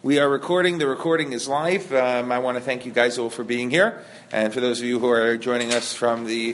We are recording. The recording is live. I want to thank you guys all for being here. And for those of you who are joining us from the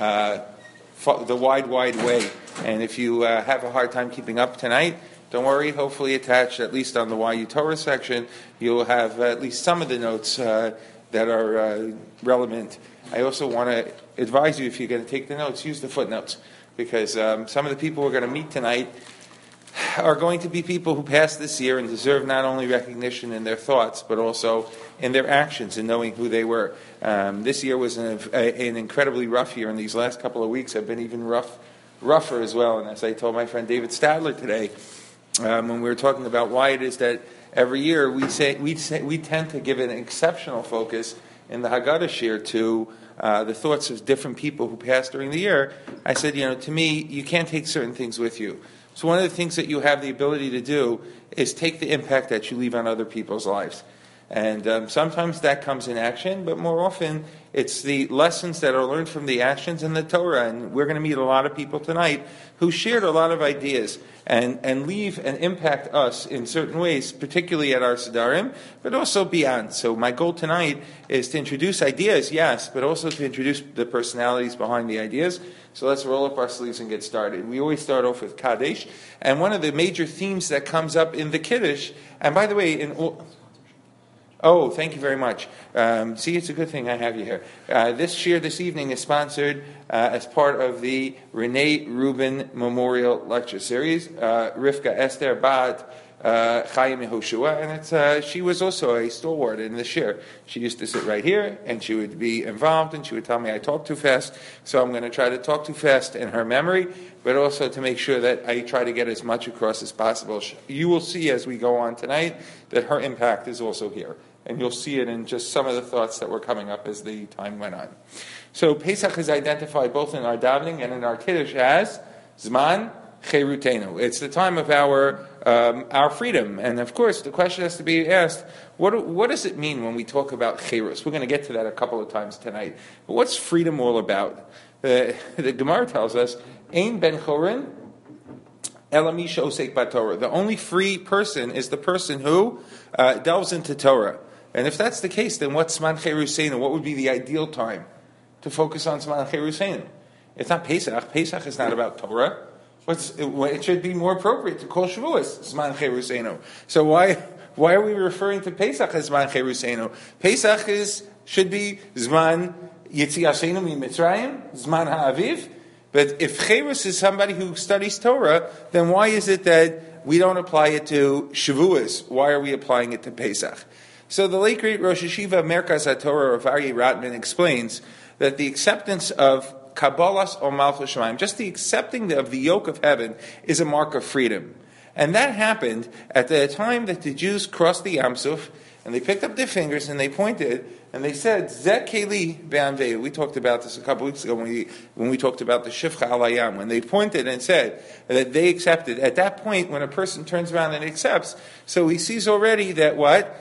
wide way. And if you have a hard time keeping up tonight, don't worry. Hopefully attached, at least on the YU Torah section, you'll have at least some of the notes that are relevant. I also want to advise you, if you're going to take the notes, use the footnotes. Because some of the people we're going to meet tonight are going to be people who passed this year and deserve not only recognition in their thoughts, but also in their actions and knowing who they were. This year was an incredibly rough year, and these last couple of weeks have been even rougher as well. And as I told my friend David Stadler today, when we were talking about why it is that every year we tend to give an exceptional focus in the Haggadah Shir to the thoughts of different people who passed during the year, I said, to me, you can't take certain things with you. So one of the things that you have the ability to do is take the impact that you leave on other people's lives. And sometimes that comes in action, but more often it's the lessons that are learned from the actions in the Torah. And we're going to meet a lot of people tonight who shared a lot of ideas and leave and impact us in certain ways, particularly at our Siddharim, but also beyond. So my goal tonight is to introduce ideas, yes, but also to introduce the personalities behind the ideas. So let's roll up our sleeves and get started. We always start off with Kaddish, and one of the major themes that comes up in the Kiddush, and by the way, oh, thank you very much. See, it's a good thing I have you here. This shir this evening is sponsored as part of the Renee Rubin Memorial Lecture Series. Rivka Esther Bat Chaim Yehoshua, and she was also a stalwart in the shir. She used to sit right here, and she would be involved, and she would tell me I talk too fast, so I'm going to try to talk too fast in her memory, but also to make sure that I try to get as much across as possible. You will see as we go on tonight that her impact is also here. And you'll see it in just some of the thoughts that were coming up as the time went on. So Pesach is identified both in our davening and in our Kiddush as Zman Cherutenu. It's the time of our freedom. And of course, the question has to be asked, what does it mean when we talk about Cherus? We're going to get to that a couple of times tonight. But what's freedom all about? The Gemara tells us, Ein ben chorin elamish osek batorah. The only free person is the person who delves into Torah. And if that's the case, then what's Zman Cherusenu? What would be the ideal time to focus on Zman Cherusenu? It's not Pesach. Pesach is not about Torah. It should be more appropriate to call Shavuos Zman Cherusenu. So why are we referring to Pesach as Zman Cherusenu? Pesach should be Zman Yetziasenu Mitzrayim, Zman Ha'aviv. But if Cherus is somebody who studies Torah, then why is it that we don't apply it to Shavuos? Why are we applying it to Pesach? So the late great Rosh Hashiva Merkaz HaTorah, Rav Aryeh Ratman, explains that the acceptance of Kabbalas or Malchus Shamayim, just the accepting of the yoke of heaven, is a mark of freedom. And that happened at the time that the Jews crossed the Yam Suf, and they picked up their fingers and they pointed and they said, Zeh Keli Be'anveu. We talked about this a couple weeks ago when we talked about the Shifcha Alayam, when they pointed and said that they accepted. At that point, when a person turns around and accepts, so he sees already that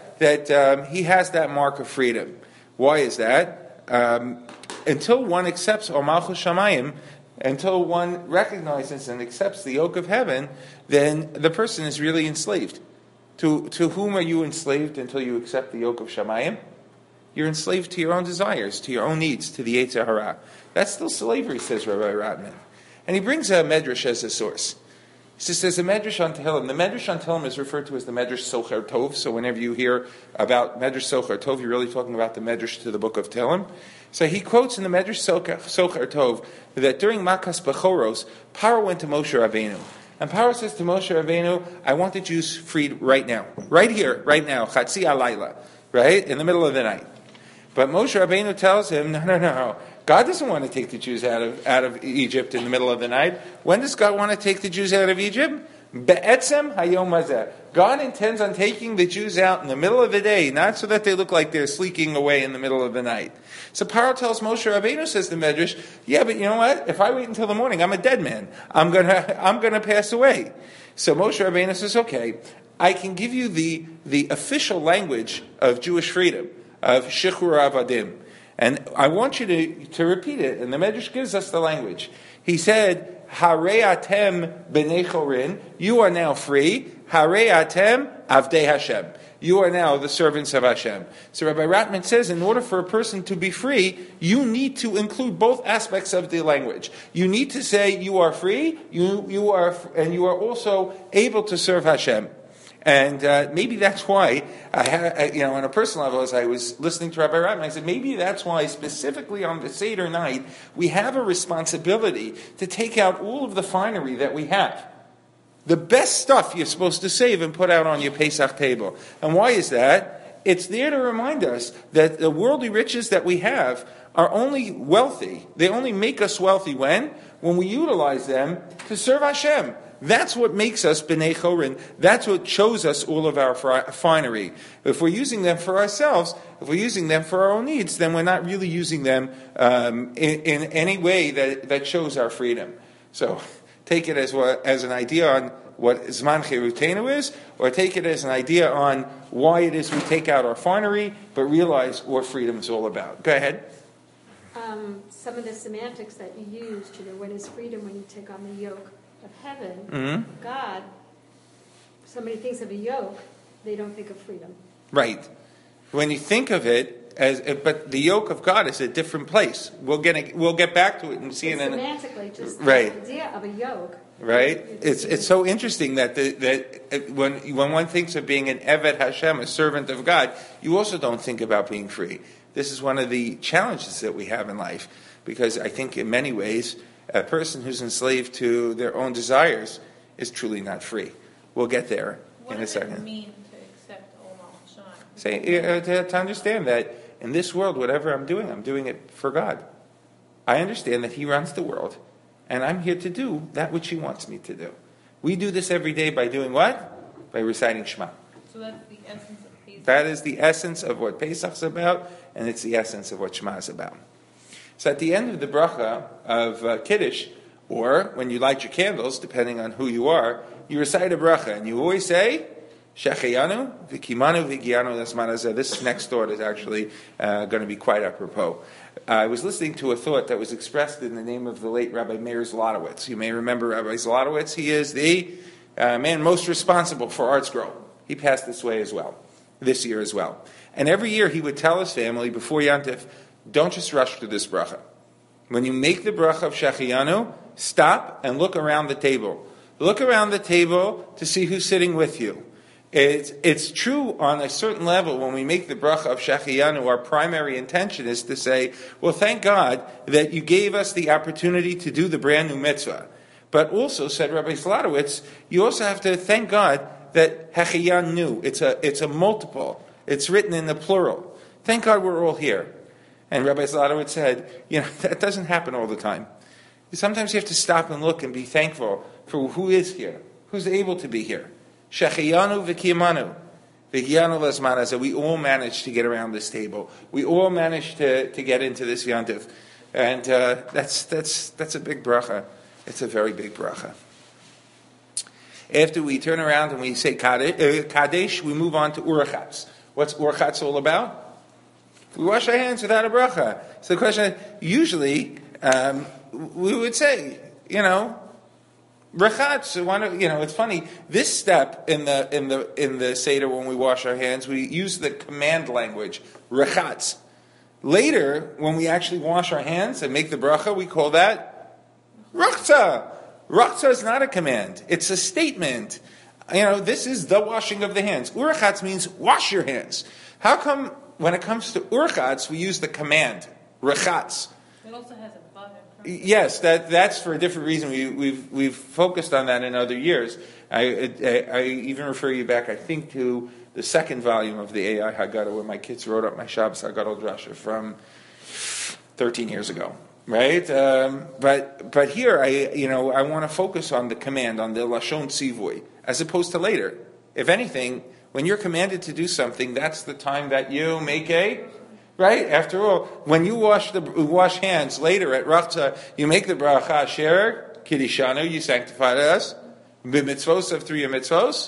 that he has that mark of freedom. Why is that? Until one accepts O Malchus Shamayim, until one recognizes and accepts the yoke of heaven, then the person is really enslaved. To whom are you enslaved until you accept the yoke of Shamayim? You're enslaved to your own desires, to your own needs, to the Yetzer Hara. That's still slavery, says Rabbi Ratman. And he brings a medrash as a source. He says there's a medrash on Tehillim. The medrash on Tehillim is referred to as the medrash Socher Tov. So whenever you hear about medrash Socher Tov, you're really talking about the medrash to the book of Tehillim. So he quotes in the medrash Socher Tov that during Makas Bechoros, Paro went to Moshe Rabbeinu. And Paro says to Moshe Rabbeinu, I want the Jews freed right now. Right here, right now. Chatzi alayla. Right? In the middle of the night. But Moshe Rabbeinu tells him, no. God doesn't want to take the Jews out of Egypt in the middle of the night. When does God want to take the Jews out of Egypt? Be'etzem hayom hazeh. God intends on taking the Jews out in the middle of the day, not so that they look like they're sleeking away in the middle of the night. So Paro tells Moshe Rabbeinu, says the Medrash, yeah, but you know what? If I wait until the morning, I'm a dead man. I'm gonna pass away. So Moshe Rabbeinu says, okay, I can give you the official language of Jewish freedom, of Shichur Avadim. And I want you to repeat it. And the Medrash gives us the language. He said, Harei atem b'nei chorin, you are now free. Harei atem avdei Hashem. You are now the servants of Hashem. So Rabbi Ratman says, in order for a person to be free, you need to include both aspects of the language. You need to say you are free, you are also able to serve Hashem. And maybe that's why, on a personal level, as I was listening to Rabbi Ratman, I said, maybe that's why, specifically on the Seder night, we have a responsibility to take out all of the finery that we have. The best stuff you're supposed to save and put out on your Pesach table. And why is that? It's there to remind us that the worldly riches that we have are only wealthy. They only make us wealthy when we utilize them to serve Hashem. That's what makes us B'nai Chorin. That's what shows us all of our finery. If we're using them for ourselves, if we're using them for our own needs, then we're not really using them in any way that shows our freedom. So take it as an idea on what Zman Cherutenu is, or take it as an idea on why it is we take out our finery, but realize what freedom is all about. Go ahead. Some of the semantics that you used, what is freedom when you take on the yoke of heaven, God, somebody thinks of a yoke, they don't think of freedom. Right. When you think of it, but the yoke of God is a different place. We'll get back to it and see it. Semantically, just right. The idea of a yoke. Right. It's so interesting that when one thinks of being an Eved Hashem, a servant of God, you also don't think about being free. This is one of the challenges that we have in life, because I think in many ways a person who's enslaved to their own desires is truly not free. We'll get there in a second. What does it mean to accept Olam Hashem? To understand that in this world, whatever I'm doing it for God. I understand that He runs the world, and I'm here to do that which He wants me to do. We do this every day by doing what? By reciting Shema. So that's the essence of Pesach. That is the essence of what Pesach is about, and it's the essence of what Shema is about. So at the end of the bracha of Kiddush, or when you light your candles, depending on who you are, you recite a bracha, and you always say, Shechayanu, Vikimanu, Vigianu, Lasmanazeh. This next thought is actually going to be quite apropos. I was listening to a thought that was expressed in the name of the late Rabbi Meir Zlotowitz. You may remember Rabbi Zlotowitz. He is the man most responsible for Arts Grow. He passed this year as well. And every year he would tell his family before Yantif, don't just rush to this bracha. When you make the bracha of Shechayanu, stop and look around the table. Look around the table to see who's sitting with you. It's true on a certain level when we make the bracha of Shechayanu, our primary intention is to say, well, thank God that you gave us the opportunity to do the brand new mitzvah. But also, said Rabbi Zlotowitz, you also have to thank God that Hechayanu, it's a multiple. It's written in the plural. Thank God we're all here. And Rabbi Zlotowitz said, that doesn't happen all the time. Sometimes you have to stop and look and be thankful for who is here, who's able to be here. Shechayanu v'kiyamanu, v'kiyanu lasmanazeh. We all managed to get around this table. We all managed to get into this yantiv, and that's a big bracha. It's a very big bracha. After we turn around and we say Kadesh, we move on to Urachatz. What's Urachatz all about? We wash our hands without a bracha. So the question, usually, we would say, Rechatz, it's funny. This step in the Seder when we wash our hands, we use the command language, Rechatz. Later, when we actually wash our hands and make the bracha, we call that Rachza. Rachza is not a command; it's a statement. This is the washing of the hands. Urachatz means wash your hands. How come when it comes to Urachatz we use the command Rechatz? It also has a button. Yes, that's for a different reason. We've focused on that in other years. I even refer you back, I think, to the second volume of the AI Haggadah, where my kids wrote up my Shabbos Haggadah Drasha from 13 years ago. Right, but here I want to focus on the command, on the lashon tzivui, as opposed to later. If anything, when you're commanded to do something, that's the time that you make right. After all, when you wash hands later at Rachza, you make the bracha asher kiddishanu, you sanctified us, b'mitzvos of 3 mitzvos,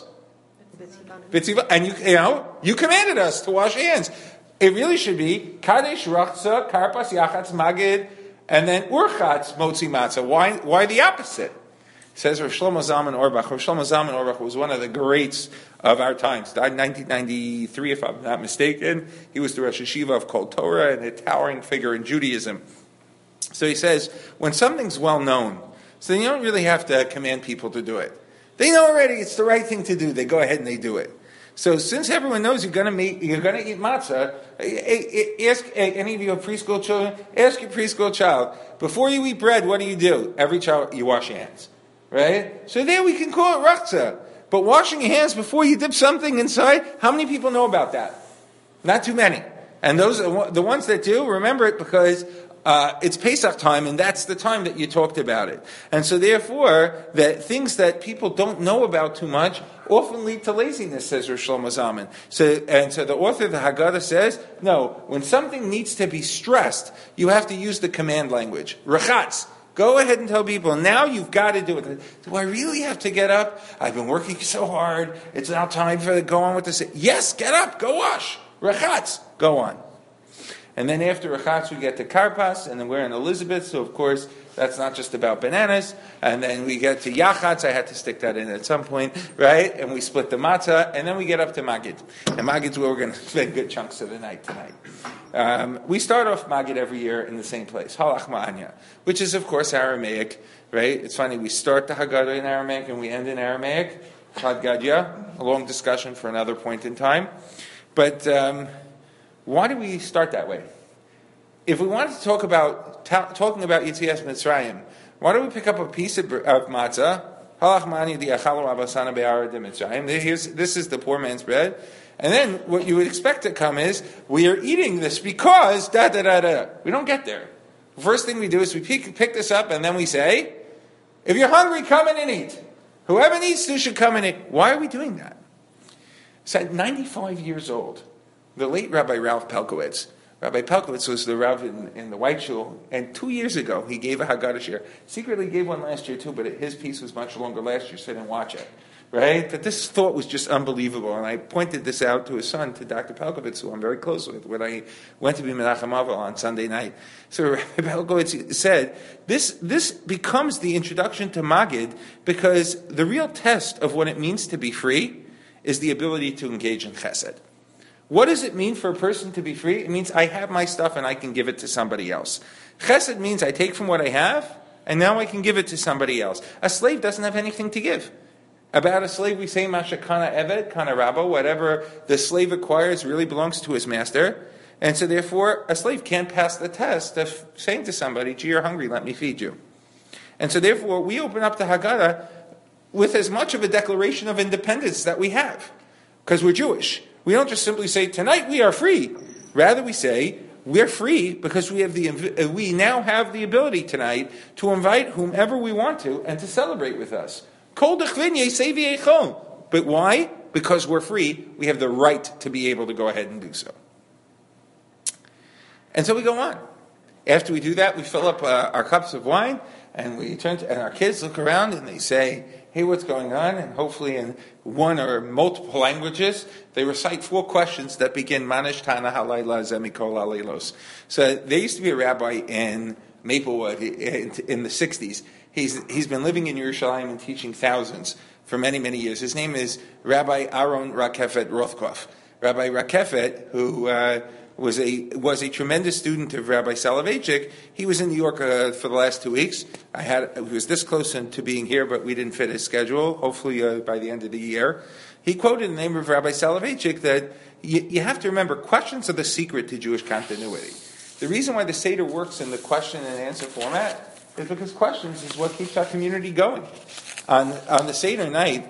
and you commanded us to wash hands. It really should be kadesh Rachza karpas yachatz magid. And then urchatz motzi matzah. Why the opposite? Says Rav Shlomo Zalman Auerbach. Rav Shlomo Zalman Auerbach was one of the greats of our times. Died in 1993, if I'm not mistaken. He was the Rosh Hashiva of Kol Torah and a towering figure in Judaism. So he says, when something's well known, so you don't really have to command people to do it. They know already it's the right thing to do. They go ahead and they do it. So since everyone knows you're going to eat matzah, ask any of your preschool children, ask your preschool child, before you eat bread, what do? Every child, you wash your hands. Right? So there we can call it rachza. But washing your hands before you dip something inside, how many people know about that? Not too many. And those are the ones that do, remember it because it's Pesach time, and that's the time that you talked about it. And so therefore, that things that people don't know about too much often lead to laziness, says Rosh Shlomo Zalman. So the author of the Haggadah says, no, when something needs to be stressed, you have to use the command language. Rachatz. Go ahead and tell people, now you've got to do it. Do I really have to get up? I've been working so hard. It's now time for go on with this. Yes, get up, go wash. Rachatz, go on. And then after Rachatz, we get to Karpas, and then we're in Elizabeth, so of course, that's not just about bananas. And then we get to Yachatz, I had to stick that in at some point, right? And we split the matzah, and then we get up to Magid. And Magid's where we're going to spend good chunks of the night tonight. We start off Magid every year in the same place, Halach Ma'anya, which is, of course, Aramaic, right? It's funny, we start the Haggadah in Aramaic, and we end in Aramaic. Chad Gadya, a long discussion for another point in time. But why do we start that way? If we wanted to talk about talking about Yetzias Mitzrayim, why don't we pick up a piece of matzah? This is the poor man's bread. And then what you would expect to come is, we are eating this because da-da-da-da. We don't get there. The first thing we do is we pick this up and then we say, if you're hungry, come in and eat. Whoever needs to should come and eat. Why are we doing that? So at 95 years old, the late Rabbi Ralph Pelkowitz. Rabbi Pelkowitz was the Rav in the White Shul, and 2 years ago he gave a Haggadah shir. Secretly gave one last year too, but his piece was much longer last year, so I didn't watch it. Right? But this thought was just unbelievable, and I pointed this out to his son, to Dr. Pelkowitz, who I'm very close with, when I went to be Menachem Avel on Sunday night. So Rabbi Pelkowitz said, this becomes the introduction to Magid, because the real test of what it means to be free is the ability to engage in chesed. What does it mean for a person to be free? It means I have my stuff and I can give it to somebody else. Chesed means I take from what I have and now I can give it to somebody else. A slave doesn't have anything to give. About a slave we say, Masha kana eved, kana rabo, whatever the slave acquires really belongs to his master. And so therefore a slave can't pass the test of saying to somebody, gee, you're hungry, let me feed you. And so therefore we open up the Haggadah with as much of a declaration of independence that we have. Because we're Jewish. We don't just simply say, tonight we are free. Rather we say, we're free because we now have the ability tonight to invite whomever we want to and to celebrate with us. But why? Because we're free. We have the right to be able to go ahead and do so. And so we go on. After we do that, we fill up our cups of wine and we turn and our kids look around and they say, hey, what's going on? And hopefully in one or multiple languages, they recite 4 questions that begin Manish Tana Halayla Zemikol Alelos. So there used to be a rabbi in Maplewood in the 60s. He's been living in Yerushalayim and teaching thousands for many, many years. His name is Rabbi Aaron Rakefet Rothkopf. Rabbi Rakefet, who was a tremendous student of Rabbi Soloveitchik. He was in New York for the last 2 weeks. He was this close to being here, but we didn't fit his schedule. Hopefully by the end of the year. He quoted in the name of Rabbi Soloveitchik that you have to remember, questions are the secret to Jewish continuity. The reason why the Seder works in the question and answer format is because questions is what keeps our community going. On the Seder night,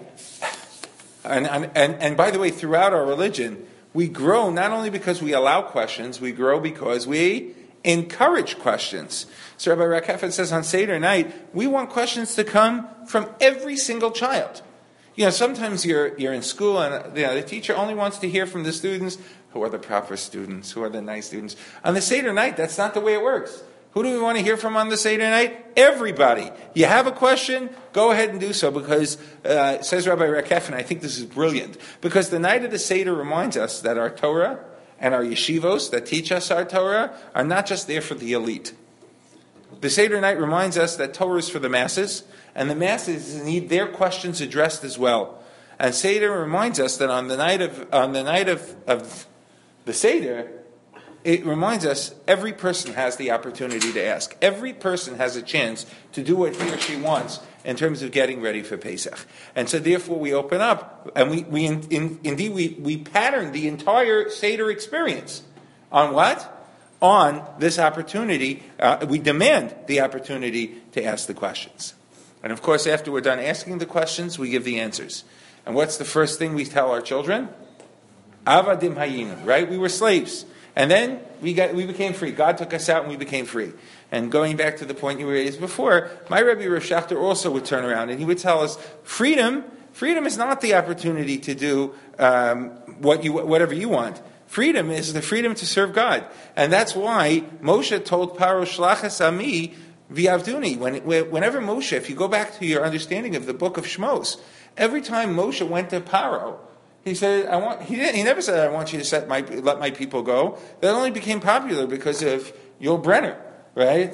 and by the way, throughout our religion, we grow not only because we allow questions, we grow because we encourage questions. So Rabbi Rakefet says on Seder night, we want questions to come from every single child. You know, sometimes you're in school and the teacher only wants to hear from the students who are the proper students, who are the nice students. On the Seder night, that's not the way it works. Who do we want to hear from on the Seder night? Everybody. You have a question, go ahead and do so, because, says Rabbi Rakef, and I think this is brilliant, because the night of the Seder reminds us that our Torah and our yeshivos that teach us our Torah are not just there for the elite. The Seder night reminds us that Torah is for the masses, and the masses need their questions addressed as well. And Seder reminds us that on the night of the Seder, it reminds us every person has the opportunity to ask. Every person has a chance to do what he or she wants in terms of getting ready for Pesach. And so therefore we open up, and we pattern the entire Seder experience on what? On this opportunity. We demand the opportunity to ask the questions. And of course, after we're done asking the questions, we give the answers. And what's the first thing we tell our children? Avadim hayinu, right? We were slaves. And then we became free. God took us out and we became free. And going back to the point you raised before, my Rebbe Rav Shachter also would turn around and he would tell us, freedom is not the opportunity to do whatever you want. Freedom is the freedom to serve God. And that's why Moshe told Paro, Shlachas Ami v'Avduni. Whenever Moshe, if you go back to your understanding of the book of Shmos, every time Moshe went to Paro, he said, he never said, I want you to let my people go. That only became popular because of Yul Brenner, right?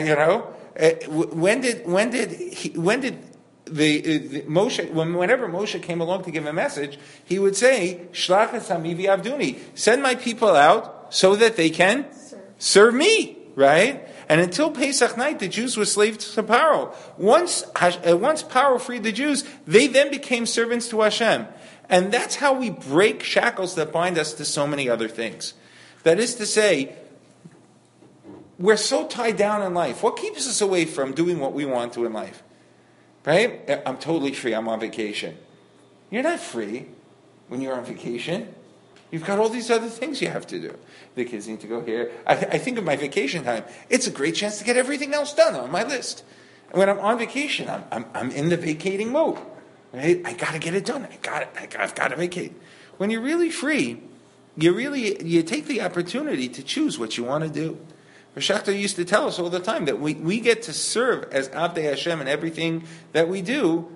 Whenever Moshe came along to give a message, he would say, Shlachas Ami v'Avduni, send my people out so that they can serve me, right? And until Pesach night, the Jews were slaves to Paro. Once Paro freed the Jews, they then became servants to Hashem. And that's how we break shackles that bind us to so many other things. That is to say, we're so tied down in life. What keeps us away from doing what we want to in life? Right? I'm totally free. I'm on vacation. You're not free when you're on vacation. You've got all these other things you have to do. The kids need to go here. I think of my vacation time. It's a great chance to get everything else done on my list. And when I'm on vacation, I'm in the vacating mode. Right? I got to get it done. I've got to vacate. When you're really free, you take the opportunity to choose what you want to do. Rav Shachter used to tell us all the time that we get to serve as Avdei Hashem in everything that we do.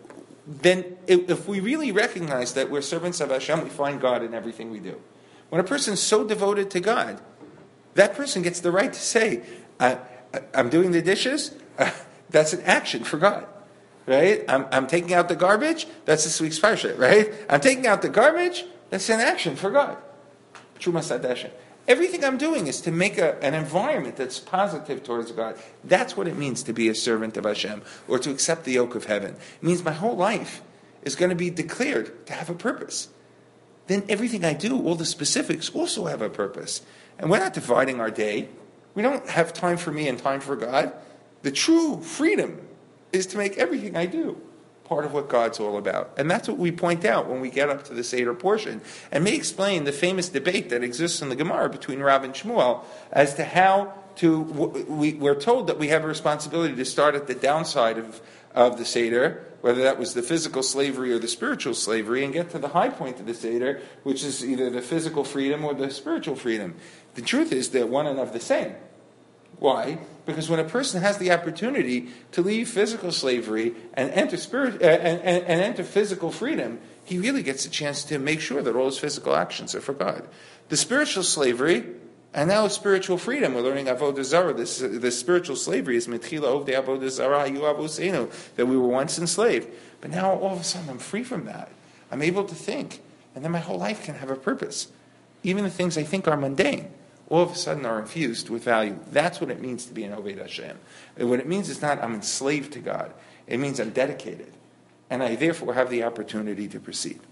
Then if we really recognize that we're servants of Hashem, we find God in everything we do. When a person's so devoted to God, that person gets the right to say, I'm doing the dishes, that's an action for God. Right? I'm taking out the garbage, that's this week's parsha, right? I'm taking out the garbage, that's an action for God. Trumas Hadashin. Everything I'm doing is to make an environment that's positive towards God. That's what it means to be a servant of Hashem, or to accept the yoke of heaven. It means my whole life is going to be declared to have a purpose. Then everything I do, all the specifics, also have a purpose. And we're not dividing our day. We don't have time for me and time for God. The true freedom is to make everything I do part of what God's all about. And that's what we point out when we get up to the Seder portion. And may explain the famous debate that exists in the Gemara between Rav and Shmuel as to how we're told that we have a responsibility to start at the downside of the Seder, whether that was the physical slavery or the spiritual slavery, and get to the high point of the Seder, which is either the physical freedom or the spiritual freedom. The truth is they're one and of the same. Why? Because when a person has the opportunity to leave physical slavery and enter enter physical freedom, he really gets a chance to make sure that all his physical actions are for God. The spiritual slavery, and now spiritual freedom, we're learning Avodah Zarah. The spiritual slavery is Mitchila Ovdei Avodah Zarah Hayu Avosenu, that we were once enslaved. But now all of a sudden I'm free from that. I'm able to think, and then my whole life can have a purpose. Even the things I think are mundane, all of a sudden are infused with value. That's what it means to be an Oved Hashem. And what it means is not I'm enslaved to God. It means I'm dedicated. And I therefore have the opportunity to proceed.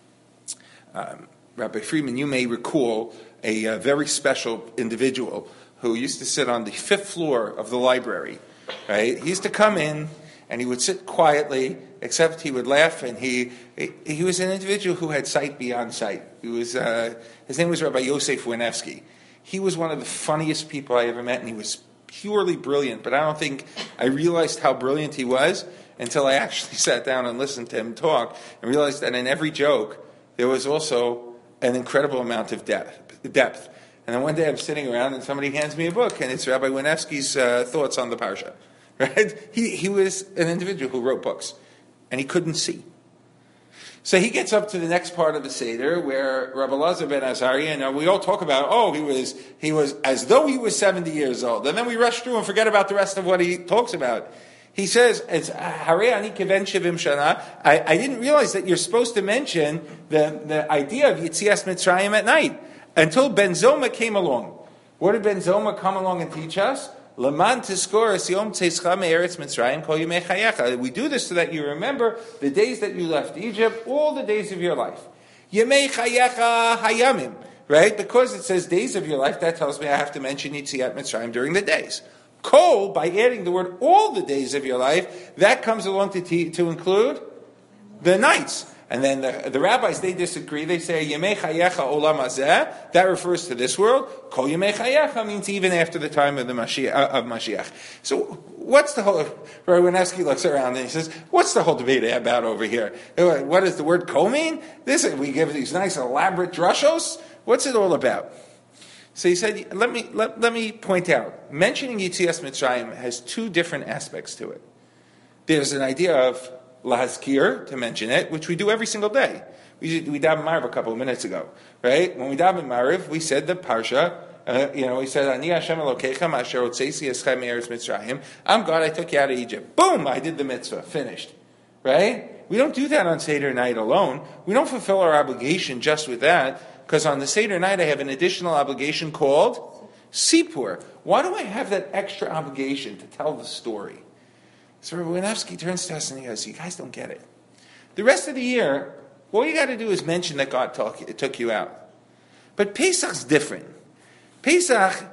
Rabbi Friedman, you may recall a very special individual who used to sit on the 5th floor of the library. Right? He used to come in and he would sit quietly, except he would laugh, and he was an individual who had sight beyond sight. His name was Rabbi Yosef Winevsky. He was one of the funniest people I ever met, and he was purely brilliant, but I don't think I realized how brilliant he was until I actually sat down and listened to him talk and realized that in every joke there was also an incredible amount of depth. And then one day I'm sitting around and somebody hands me a book, and it's Rabbi Winevsky's thoughts on the Parsha. Right? He was an individual who wrote books, and he couldn't see. So he gets up to the next part of the Seder where Rabbi Elazar ben Azariah, and we all talk about, he was as though he was 70 years old. And then we rush through and forget about the rest of what he talks about. He says, I didn't realize that you're supposed to mention the idea of Yitzias Mitzrayim at night until Ben Zoma came along. What did Ben Zoma come along and teach us? We do this so that you remember the days that you left Egypt, all the days of your life. Yemei chayecha hayamim, right? Because it says days of your life, that tells me I have to mention Yitziat Mitzrayim during the days. Kol, by adding the word all the days of your life, that comes along to include the nights. And then the rabbis, they disagree. They say, Yemei chayecha olam hazeh, that refers to this world. Kol yemei chayecha means even after the time of the Mashiach. So what's the whole, Rabbi Winesky looks around and he says, what's the whole debate about over here? What does the word kol mean? We give these nice elaborate drushos. What's it all about? So he said, let me point out, mentioning Yitzias Mitzrayim has two different aspects to it. There's an idea of lahazkir, to mention it, which we do every single day. We davened Mariv a couple of minutes ago, right? When we davened Mariv, we said the parsha. We said, "Ani Hashem Elokeichem asher hotzeisi eschem me'eretz Mitzrayim." I'm God. I took you out of Egypt. Boom! I did the mitzvah. Finished. Right? We don't do that on Seder night alone. We don't fulfill our obligation just with that, because on the Seder night I have an additional obligation called Sipur. Why do I have that extra obligation to tell the story? So Rabbi Winesky turns to us and he goes, you guys don't get it. The rest of the year, all you got to do is mention that God took you out. But Pesach's different. Pesach,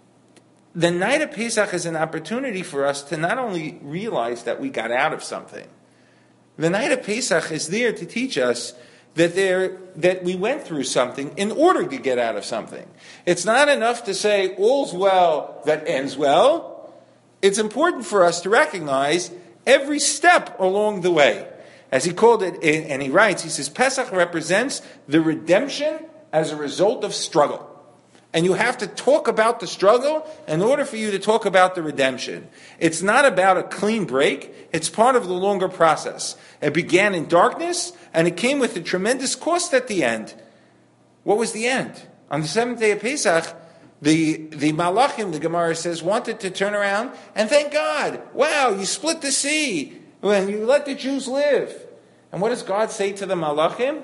the night of Pesach is an opportunity for us to not only realize that we got out of something. The night of Pesach is there to teach us that we went through something in order to get out of something. It's not enough to say, all's well that ends well. It's important for us to recognize every step along the way. As he called it, and he writes, he says, Pesach represents the redemption as a result of struggle. And you have to talk about the struggle in order for you to talk about the redemption. It's not about a clean break. It's part of the longer process. It began in darkness, and it came with a tremendous cost at the end. What was the end? On the seventh day of Pesach, the Malachim, the Gemara says, wanted to turn around and thank God. Wow, you split the sea when you let the Jews live. And what does God say to the Malachim?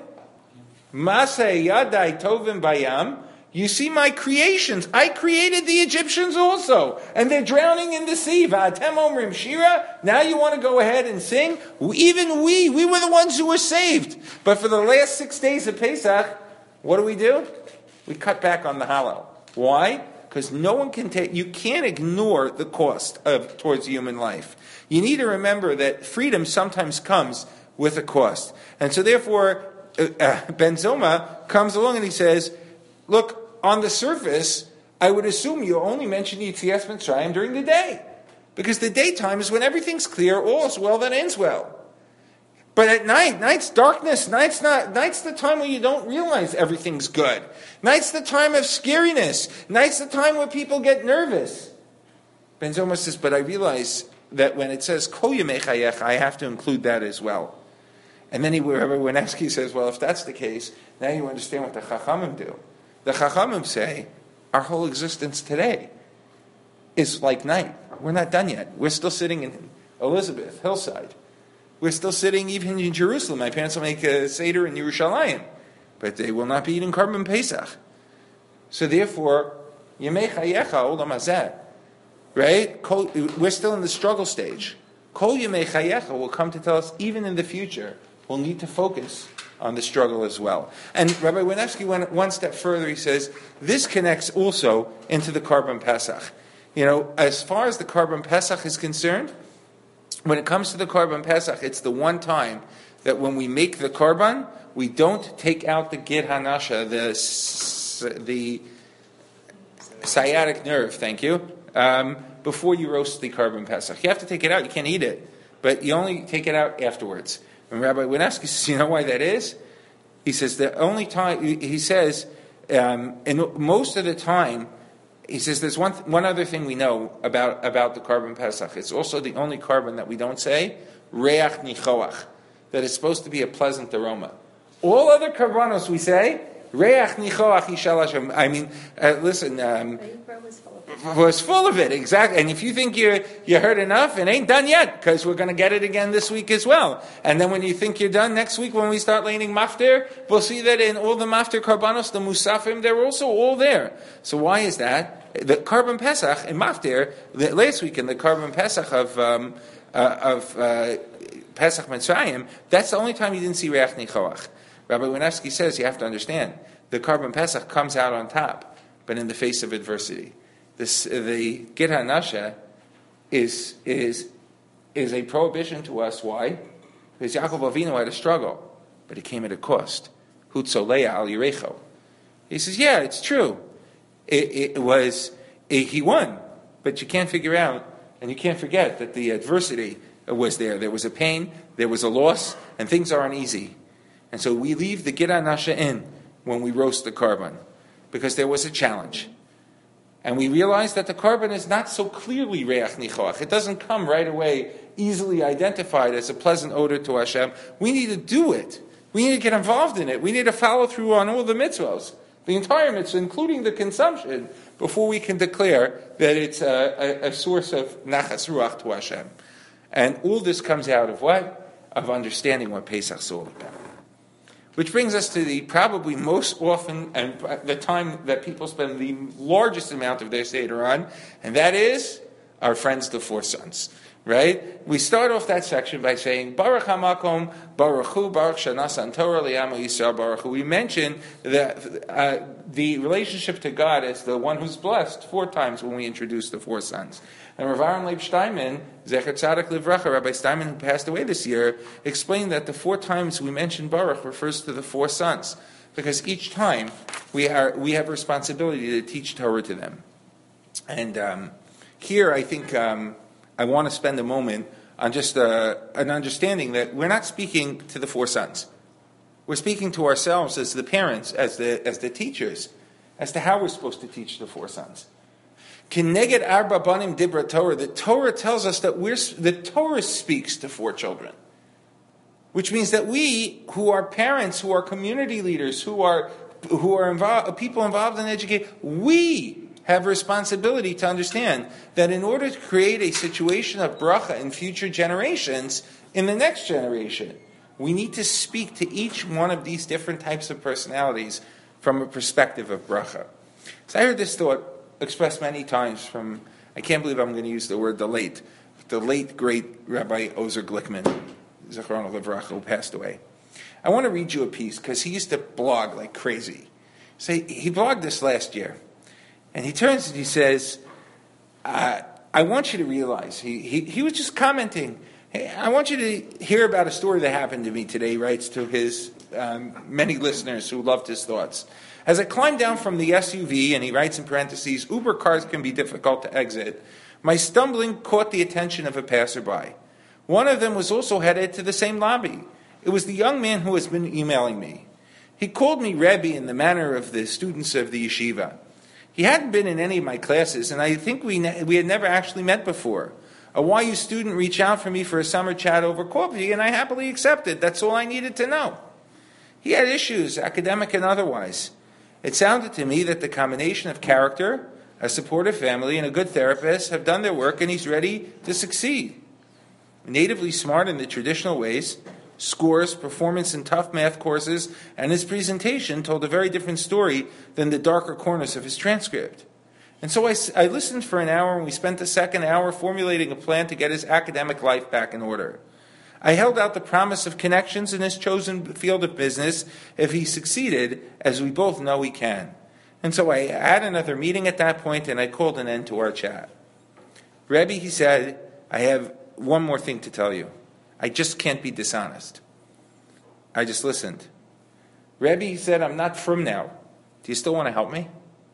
Maseh yadai tovim bayam. You see my creations. I created the Egyptians also. And they're drowning in the sea. Va'atem omrim shira. Now you want to go ahead and sing? Even we were the ones who were saved. But for the last 6 days of Pesach, what do? We cut back on the Hallel. Why? Because no one can you can't ignore the cost towards human life. You need to remember that freedom sometimes comes with a cost. And so therefore, Ben Zoma comes along and he says, look, on the surface, I would assume you only mention Yitzias Mitzrayim during the day. Because the daytime is when everything's clear, all is well that ends well. But at night, night's darkness, night's the time when you don't realize everything's good. Night's the time of scariness. Night's the time where people get nervous. Ben Zoma says, but I realize that when it says Kol Yemei Chayecha, I have to include that as well. And then Rabbi Winesky says, well, if that's the case, now you understand what the Chachamim do. The Chachamim say, our whole existence today is like night. We're not done yet. We're still sitting in Elizabeth, Hillside. We're still sitting even in Jerusalem. My parents will make a Seder in Yerushalayim, but they will not be eating Karban Pesach. So therefore, Yemei Chayecha Olam Hazeh, right? We're still in the struggle stage. Kol Yemei Chayecha will come to tell us, even in the future, we'll need to focus on the struggle as well. And Rabbi Winesky went one step further. He says, this connects also into the Karban Pesach. As far as the Karban Pesach is concerned, when it comes to the Karban Pesach, it's the one time that when we make the Karban, we don't take out the Gid Hanasha, the sciatic nerve, thank you, before you roast the Karban Pesach. You have to take it out, you can't eat it, but you only take it out afterwards. And Rabbi Winesky says, you know why that is? He says, the only time, he says, and most of the time, he says there's one other thing we know about the Karban Pesach. It's also the only Karban that we don't say, Reach Nichoach. that it's supposed to be a pleasant aroma. All other karbanos, we say, reach nichoach yishal Hashem. I mean, listen, Vayikra was full of it, exactly. And if you think you heard enough, it ain't done yet, because we're going to get it again this week as well. And then when you think you're done next week, when we start laning maftir, we'll see that in all the maftir karbanos, the musafim, they're also all there. So why is that? The Karban Pesach in maftir, last week in the Karban Pesach of Pesach Mitzrayim, that's the only time you didn't see reach nichoach. Rabbi Winevsky says you have to understand, the Karban Pesach comes out on top, but in the face of adversity. The Git HaNasha is a prohibition to us. Why? Because Yaakov Avinu had a struggle, but it came at a cost. Hutzolea al Yerecho. He says, yeah, it's true. He won, but you can't figure out, and you can't forget that the adversity was there. There was a pain, there was a loss, and things are uneasy. And so we leave the Git HaNasha in when we roast the karban, because there was a challenge. And we realize that the karban is not so clearly reach nichoach. It doesn't come right away, easily identified as a pleasant odor to Hashem. We need to do it. We need to get involved in it. We need to follow through on all the mitzvahs, the entire mitzvah, including the consumption, before we can declare that it's a source of nachas ruach to Hashem. And all this comes out of what? Of understanding what Pesach's all about. Which brings us to the probably most often and the time that people spend the largest amount of their Seder on, and that is our friends, the four sons. Right? We start off that section by saying, Baruch HaMakom, Baruch Hu, Baruch Shanasan Torah, Li'amo Yisrael, Baruch Hu. We mention that the relationship to God as the one who's blessed 4 times when we introduce the four sons. And Rav Aaron Leib Steinman, Zecher Tzadik Livracha, Rabbi Steinman, who passed away this year, explained that the 4 times we mention Baruch refers to the 4 sons, because each time we have a responsibility to teach Torah to them. And here I think I want to spend a moment on just an understanding that we're not speaking to the 4 sons. We're speaking to ourselves as the parents, as the teachers, as to how we're supposed to teach the 4 sons. Kineged arba banim dibra Torah. The Torah tells us that the Torah speaks to 4 children, which means that we, who are parents, who are community leaders, who are people involved in education, we have a responsibility to understand that in order to create a situation of bracha in future generations, in the next generation, we need to speak to each one of these different types of personalities from a perspective of bracha. So I heard this thought expressed many times from, I can't believe I'm going to use the word the late great Rabbi Ozer Glickman, Zichrono Livracha, who passed away. I want to read you a piece because he used to blog like crazy. So he blogged this last year. And he turns and he says, I want you to realize, he was just commenting, hey, I want you to hear about a story that happened to me today, he writes to his many listeners who loved his thoughts. As I climbed down from the SUV, and he writes in parentheses, Uber cars can be difficult to exit, my stumbling caught the attention of a passerby. One of them was also headed to the same lobby. It was the young man who has been emailing me. He called me Rebbe in the manner of the students of the yeshiva. He hadn't been in any of my classes, and I think we had never actually met before. A YU student reached out for me for a summer chat over coffee, and I happily accepted. That's all I needed to know. He had issues, academic and otherwise. It sounded to me that the combination of character, a supportive family, and a good therapist have done their work, and he's ready to succeed. Natively smart in the traditional ways, scores, performance in tough math courses, and his presentation told a very different story than the darker corners of his transcript. And so I listened for an hour, and we spent the second hour formulating a plan to get his academic life back in order. I held out the promise of connections in his chosen field of business if he succeeded, as we both know he can. And so I had another meeting at that point, and I called an end to our chat. Rebbe, he said, I have one more thing to tell you. I just can't be dishonest. I just listened. Rebbe, he said, I'm not from now. Do you still want to help me?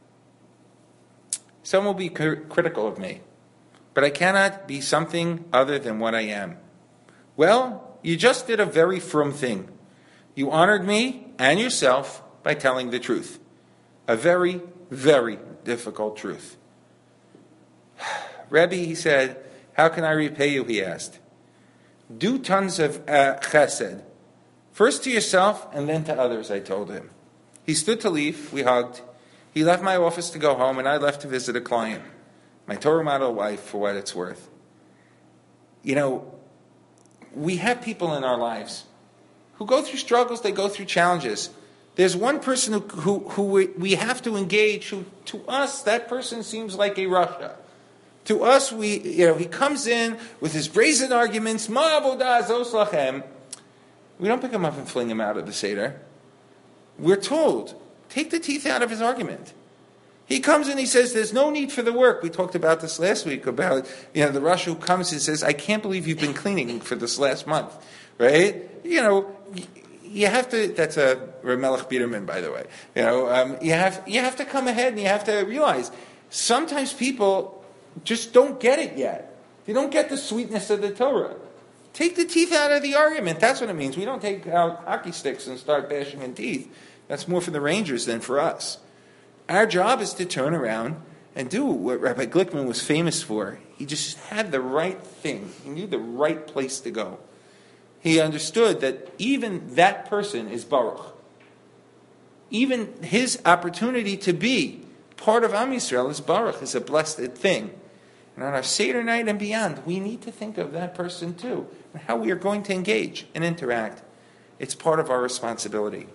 Some will be critical of me, but I cannot be something other than what I am. Well, you just did a very frum thing. You honored me and yourself by telling the truth. A very, very difficult truth. Rebbe, he said, how can I repay you, he asked. do tons of chesed. First to yourself and then to others, I told him. He stood to leave, we hugged. He left my office to go home, and I left to visit a client. My Torah model wife, for what it's worth. You know, we have people in our lives who go through struggles, they go through challenges. There's one person who we have to engage, who to us, that person seems like a Russia. To us, he comes in with his brazen arguments, Ma avodah zos lachem. We don't pick him up and fling him out of the Seder. We're told, take the teeth out of his argument. He comes and he says, there's no need for the work. We talked about this last week, about the Rosh who comes and says, I can't believe you've been cleaning for this last month. Right? You have to, that's a Ramelech Biederman, by the way. You have to come ahead and you have to realize, sometimes people just don't get it yet. They don't get the sweetness of the Torah. Take the teeth out of the argument. That's what it means. We don't take out hockey sticks and start bashing in teeth. That's more for the Rangers than for us. Our job is to turn around and do what Rabbi Glickman was famous for. He just had the right thing. He knew the right place to go. He understood that even that person is Baruch. Even his opportunity to be part of Am Yisrael is Baruch, is a blessed thing. And on our Seder night and beyond, we need to think of that person too, and how we are going to engage and interact. It's part of our responsibility.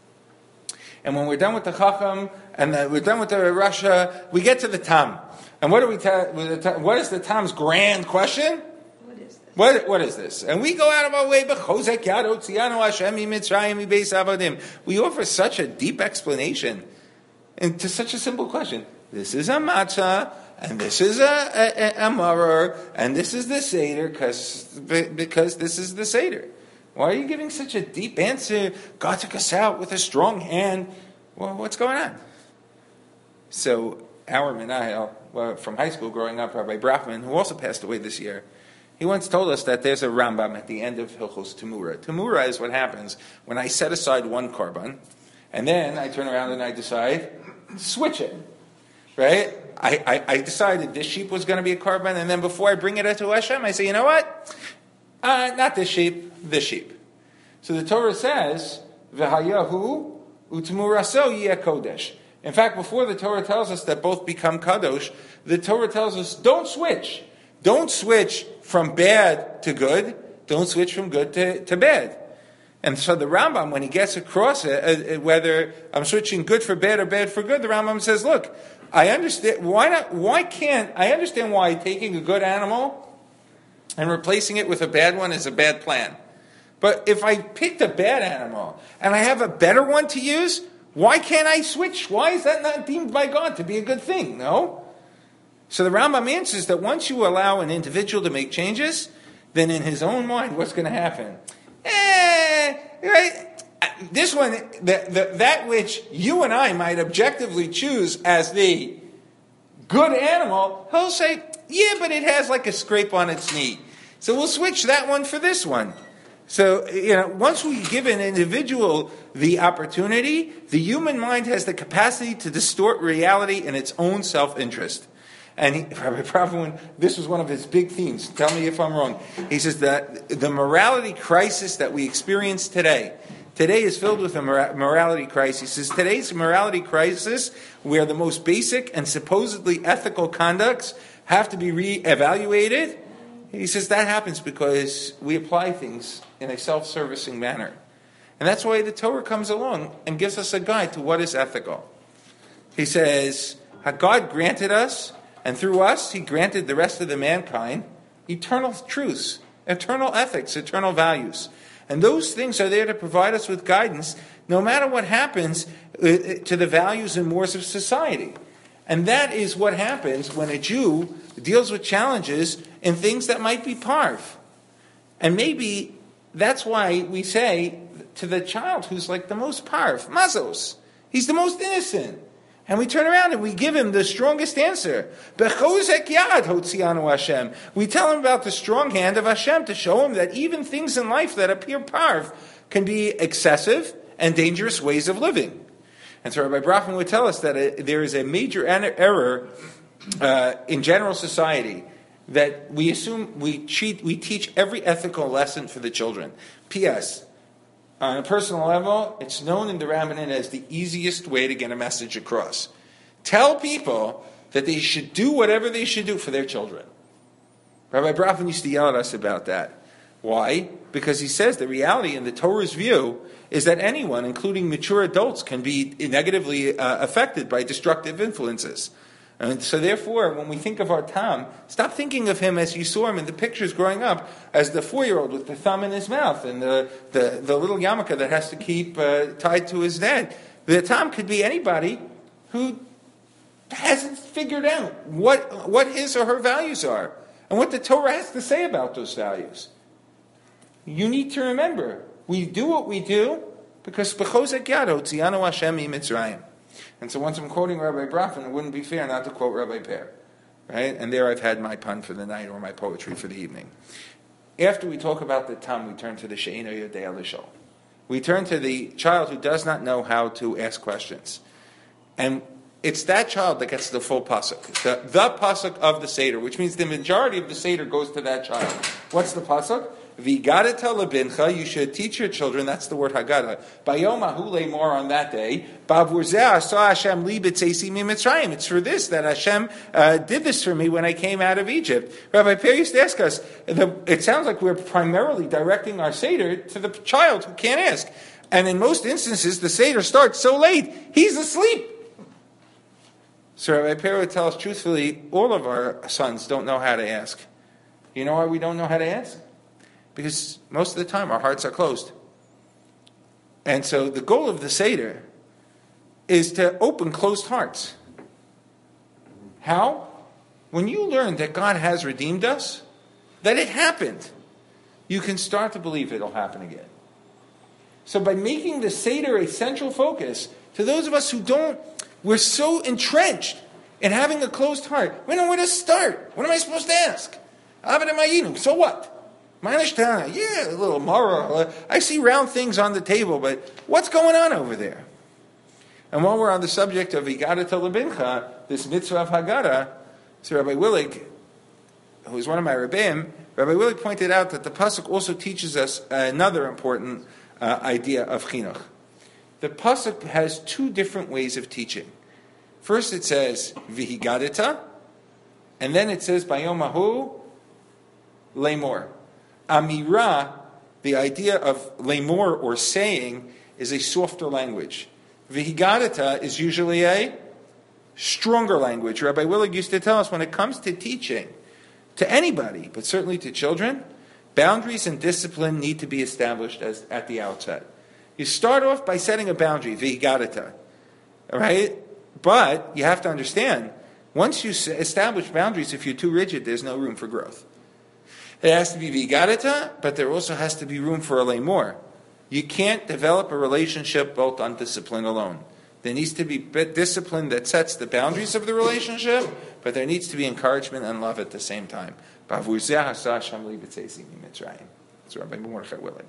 And when we're done with the Chacham, and we're done with the Russia, we get to the Tam. And what do we what is the Tam's grand question? What is this? What is this? And we go out of our way, B'chozek yad hotzianu Hashem miMitzrayim mibeis avodim. We offer such a deep explanation into such a simple question. This is a matzah, and this is a maror, and this is the Seder, because this is the Seder. Why are you giving such a deep answer? God took us out with a strong hand. Well, what's going on? So, our Menahel, from high school growing up, Rabbi Brachman, who also passed away this year, he once told us that there's a Rambam at the end of Hilchos Temura. Temura is what happens when I set aside one korban, and then I turn around and I decide to switch it. Right? I decided this sheep was going to be a korban, and then before I bring it to Hashem, I say, you know what? Not this sheep, this sheep. So the Torah says, V'hayahu u'temuraso yeh kodesh. In fact, before the Torah tells us that both become kadosh, the Torah tells us, don't switch. Don't switch from bad to good. Don't switch from good to bad. And so the Rambam, when he gets across it, whether I'm switching good for bad or bad for good, the Rambam says, look, I understand, I understand why taking a good animal and replacing it with a bad one is a bad plan. But if I picked a bad animal and I have a better one to use, why can't I switch? Why is that not deemed by God to be a good thing? No? So the Rambam answers that once you allow an individual to make changes, then in his own mind, what's going to happen? Right? This one, that which you and I might objectively choose as the good animal, he'll say, yeah, but it has like a scrape on its knee. So we'll switch that one for this one. So, once we give an individual the opportunity, the human mind has the capacity to distort reality in its own self-interest. And Rabbi Brachman, this was one of his big themes. Tell me if I'm wrong. He says that the morality crisis that we experience today is filled with a morality crisis. He says today's morality crisis, where the most basic and supposedly ethical conducts have to be re-evaluated, he says that happens because we apply things in a self-servicing manner. And that's why the Torah comes along and gives us a guide to what is ethical. He says, God granted us, and through us, He granted the rest of the mankind, eternal truths, eternal ethics, eternal values. And those things are there to provide us with guidance, no matter what happens to the values and mores of society. And that is what happens when a Jew deals with challenges in things that might be parv. And maybe that's why we say to the child who's like the most parv, mazos, he's the most innocent. And we turn around and we give him the strongest answer. B'chozek yad hotzianu Hashem. We tell him about the strong hand of Hashem to show him that even things in life that appear parv can be excessive and dangerous ways of living. And so Rabbi Brachman would tell us that there is a major error in general society, that we assume we teach every ethical lesson for the children. P.S. On a personal level, it's known in the Rabbanan as the easiest way to get a message across. Tell people that they should do whatever they should do for their children. Rabbi Brafman used to yell at us about that. Why? Because he says the reality in the Torah's view is that anyone, including mature adults, can be negatively affected by destructive influences. And so therefore, when we think of our Tam, stop thinking of him as you saw him in the pictures growing up, as the 4-year-old with the thumb in his mouth and the little yarmulke that has to keep tied to his neck. The Tam could be anybody who hasn't figured out what his or her values are and what the Torah has to say about those values. You need to remember, we do what we do because b'chozek yado tziyanu Hashem mitzrayim. And so once I'm quoting Rabbi Brafman, it wouldn't be fair not to quote Rabbi Per. Right? And there I've had my pun for the night or my poetry for the evening. After we talk about the Tam, we turn to the She'eino Yodea Lishol. We turn to the child who does not know how to ask questions. And it's that child that gets the full pasuk. The pasuk of the Seder, which means the majority of the Seder goes to that child. What's the pasuk? V'gadata lebincha, you should teach your children, that's the word Haggadah. Bayom ahu le'mor, on that day, bavur zeh asa Hashem li b'tzeisi mitzrayim. It's for this that Hashem did this for me when I came out of Egypt. Rabbi Per used to ask us, it sounds like we're primarily directing our Seder to the child who can't ask. And in most instances, the Seder starts so late, he's asleep. So Rabbi Per would tell us truthfully, all of our sons don't know how to ask. You know why we don't know how to ask? Because most of the time our hearts are closed. And so the goal of the Seder is to open closed hearts. How? When you learn that God has redeemed us, that it happened, you can start to believe it'll happen again. So by making the Seder a central focus, to those of us who don't, we're so entrenched in having a closed heart. We don't know where to start. What am I supposed to ask? So what? Yeah, a little mara. I see round things on the table, but what's going on over there? And while we're on the subject of V'gadata lebincha, this mitzvah of Haggadah, so Rabbi Willig, who is one of my Rebbeim, Rabbi Willig pointed out that the pasuk also teaches us another important idea of chinuch. The pasuk has two different ways of teaching. First it says V'higadata, and then it says Bayom ahu le'mor. Amira, the idea of lemor or saying, is a softer language. V'higadata is usually a stronger language. Rabbi Willig used to tell us when it comes to teaching, to anybody, but certainly to children, boundaries and discipline need to be established at the outset. You start off by setting a boundary, v'higadata, right? But you have to understand, once you establish boundaries, if you're too rigid, there's no room for growth. It has to be v'higadata, but there also has to be room for a lemor. You can't develop a relationship built on discipline alone. There needs to be discipline that sets the boundaries of the relationship, but there needs to be encouragement and love at the same time. That's Rabbi Mordechai Willig.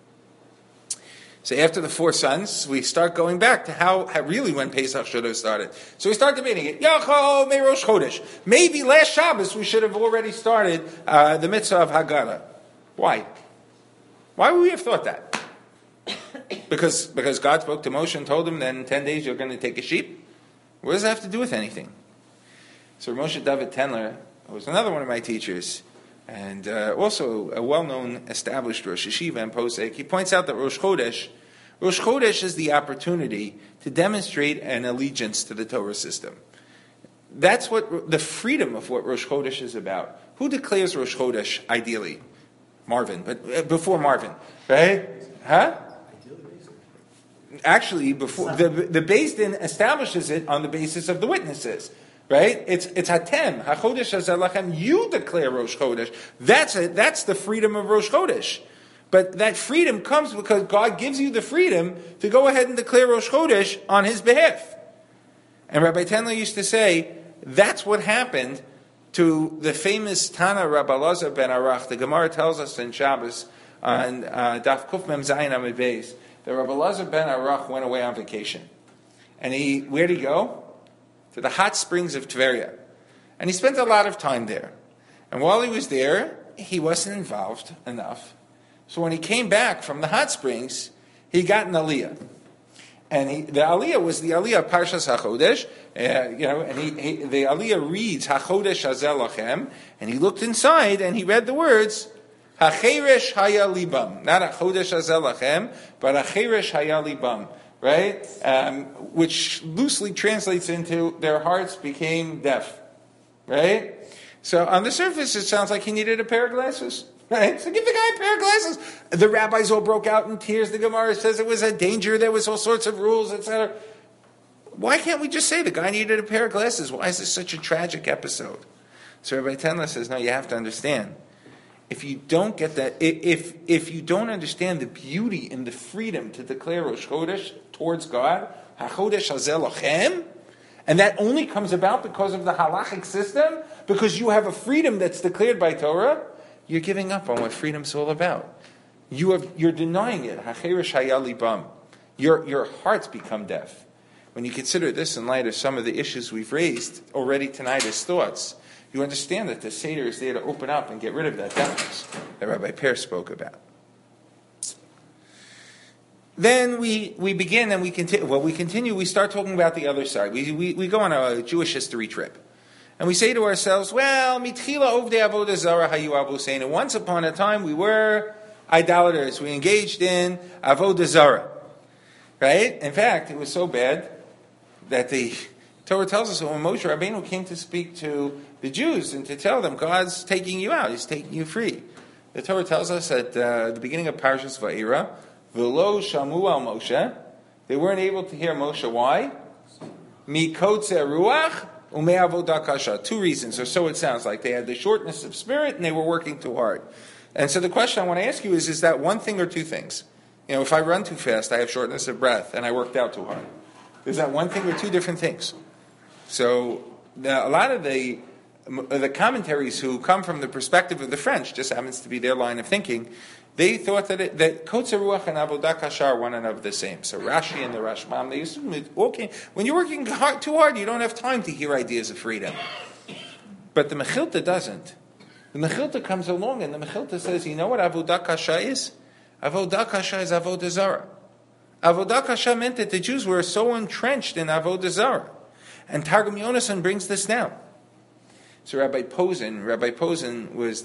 So after the 4 sons, we start going back to how really when Pesach should have started. So we start debating it. Yacho me Rosh Chodesh. Maybe last Shabbos we should have already started the mitzvah of Haggadah. Why? Why would we have thought that? Because God spoke to Moshe and told him that in 10 days you're going to take a sheep? What does that have to do with anything? So Moshe David Tendler, who was another one of my teachers, and also a well-known established Rosh Yeshiva and Posek, he points out that Rosh Chodesh is the opportunity to demonstrate an allegiance to the Torah system. That's what the freedom of what Rosh Chodesh is about. Who declares Rosh Chodesh ideally? Marvin, but before Marvin, right? Huh? Actually, before the Beis Din establishes it on the basis of the witnesses. Right? It's Hatem. HaChodesh Hazalachem. You declare Rosh Chodesh. That's the freedom of Rosh Chodesh. But that freedom comes because God gives you the freedom to go ahead and declare Rosh Chodesh on His behalf. And Rabbi Tendler used to say, that's what happened to the famous Tana Rabbi Elazar ben Arach. The Gemara tells us in Shabbos, on Daf Kuf Mem Zayin Amid Beis, that Rabbi Elazar ben Arach went away on vacation. And where'd he go? To the hot springs of Tveria. And he spent a lot of time there. And while he was there, he wasn't involved enough. So when he came back from the hot springs, he got an aliyah. And the aliyah was the aliyah of Parshas HaChodesh, and the aliyah reads HaChodesh Hazel Lachem, and he looked inside and he read the words HaCheresh Haya Libam, not HaChodesh Hazel Lachem, but HaCheresh Haya Libam, right? Which loosely translates into their hearts became deaf, right? So on the surface, it sounds like he needed a pair of glasses. Right? So give the guy a pair of glasses. The rabbis all broke out in tears. The Gemara says it was a danger. There was all sorts of rules, etc. Why can't we just say the guy needed a pair of glasses? Why is this such a tragic episode? So Rabbi Tenla says, no, you have to understand. If you don't get that, if you don't understand the beauty and the freedom to declare Rosh Chodesh towards God, HaChodesh Hazel Lachem, and that only comes about because of the halachic system, because you have a freedom that's declared by Torah, you're giving up on what freedom's all about. You're denying it. Hacheresh haya libam. Your hearts become deaf. When you consider this in light of some of the issues we've raised already tonight as thoughts, you understand that the Seder is there to open up and get rid of that deafness that Rabbi Per spoke about. Then we begin and we continue. We start talking about the other side. We go on a Jewish history trip. And we say to ourselves, well, mitchila ovdei avodah zara hayu abuseinu. Once upon a time, we were idolaters. We engaged in avodah zara. Right? In fact, it was so bad that the Torah tells us that when Moshe Rabbeinu came to speak to the Jews and to tell them, God's taking you out, He's taking you free. The Torah tells us at the beginning of Parshas Va'era, v'lo shamu al Moshe, they weren't able to hear Moshe. Why? Mikotze ruach, two reasons, or so it sounds like. They had the shortness of spirit and they were working too hard. And so the question I want to ask you is that one thing or two things? If I run too fast, I have shortness of breath and I worked out too hard. Is that one thing or two different things? So a lot of the commentaries who come from the perspective of the French, just happens to be their line of thinking, they thought that Kotze Ruach and Avodah Kasha are one and of the same. So Rashi and the Rashbam, they assume that when you're working too hard, you don't have time to hear ideas of freedom. But the Mechilta doesn't. The Mechilta comes along and the Mechilta says, you know what Avodah Kasha is? Avodah Kasha is Avodah Zarah. Avodah Kasha meant that the Jews were so entrenched in Avodah Zarah. And Targum Yonasan brings this down. So Rabbi Posen was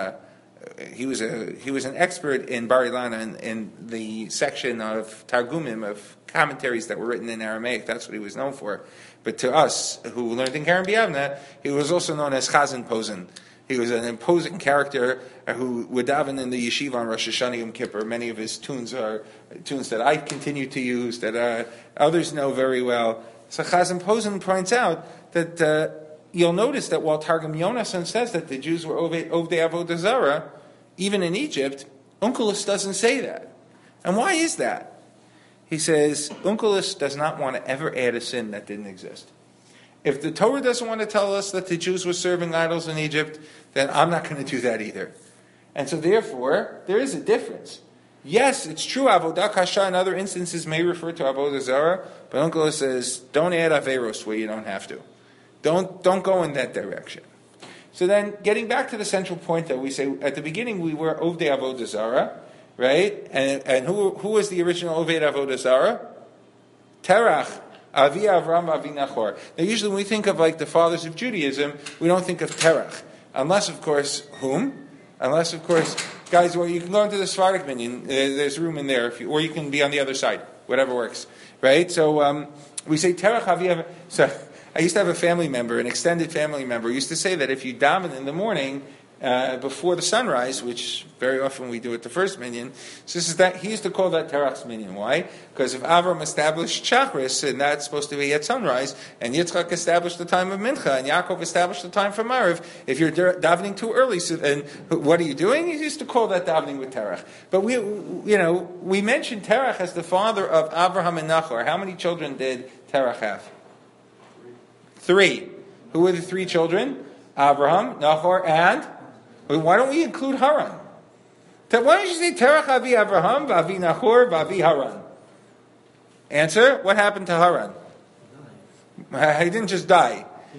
he was an expert in Bar Ilan in the section of Targumim, of commentaries that were written in Aramaic. That's what he was known for. But to us, who learned in Karen Biavna, he was also known as Chazan Posen. He was an imposing character who would daven in the yeshiva on Rosh Hashanah Yom Kippur. Many of his tunes are tunes that I continue to use, that others know very well. So Chazan Posen points out that you'll notice that while Targum Yonasan says that the Jews were Ovdei Avodah Zarah, even in Egypt, Onkelos doesn't say that. And why is that? He says, Onkelos does not want to ever add a sin that didn't exist. If the Torah doesn't want to tell us that the Jews were serving idols in Egypt, then I'm not going to do that either. And so therefore, there is a difference. Yes, it's true, Avodah Kasha in other instances may refer to Avodah Zarah, but Onkelos says, don't add Averos where you don't have to. Don't go in that direction. So then, getting back to the central point that we say, at the beginning we were Ovdei Avodah Zarah, right? And who was the original Ovdei Avodah Zarah? Terach, Avi Avram, Avi Nachor. Now usually when we think of like the fathers of Judaism, we don't think of Terach. Unless of course, guys, well, you can go into the Sephardic minyan, there's room in there, or you can be on the other side, whatever works, right? So we say Terach, Avi Avram. So I used to have a family member, an extended family member, used to say that if you daven in the morning before the sunrise, which very often we do at the first minyan, so this is that he used to call that Terach's minyan. Why? Because if Avram established Shachris, and that's supposed to be at sunrise, and Yitzchak established the time of Mincha, and Yaakov established the time for Mariv, if you're davening too early, so then what are you doing? He used to call that davening with Terach. But we mentioned Terach as the father of Abraham and Nachor. How many children did Terach have? 3. Who were the 3 children? Abraham, Nahor, and why don't we include Haran? Why don't you say Terach Avi Abraham, Vavi Nahor, Vavi Haran? Answer: what happened to Haran? He didn't just die.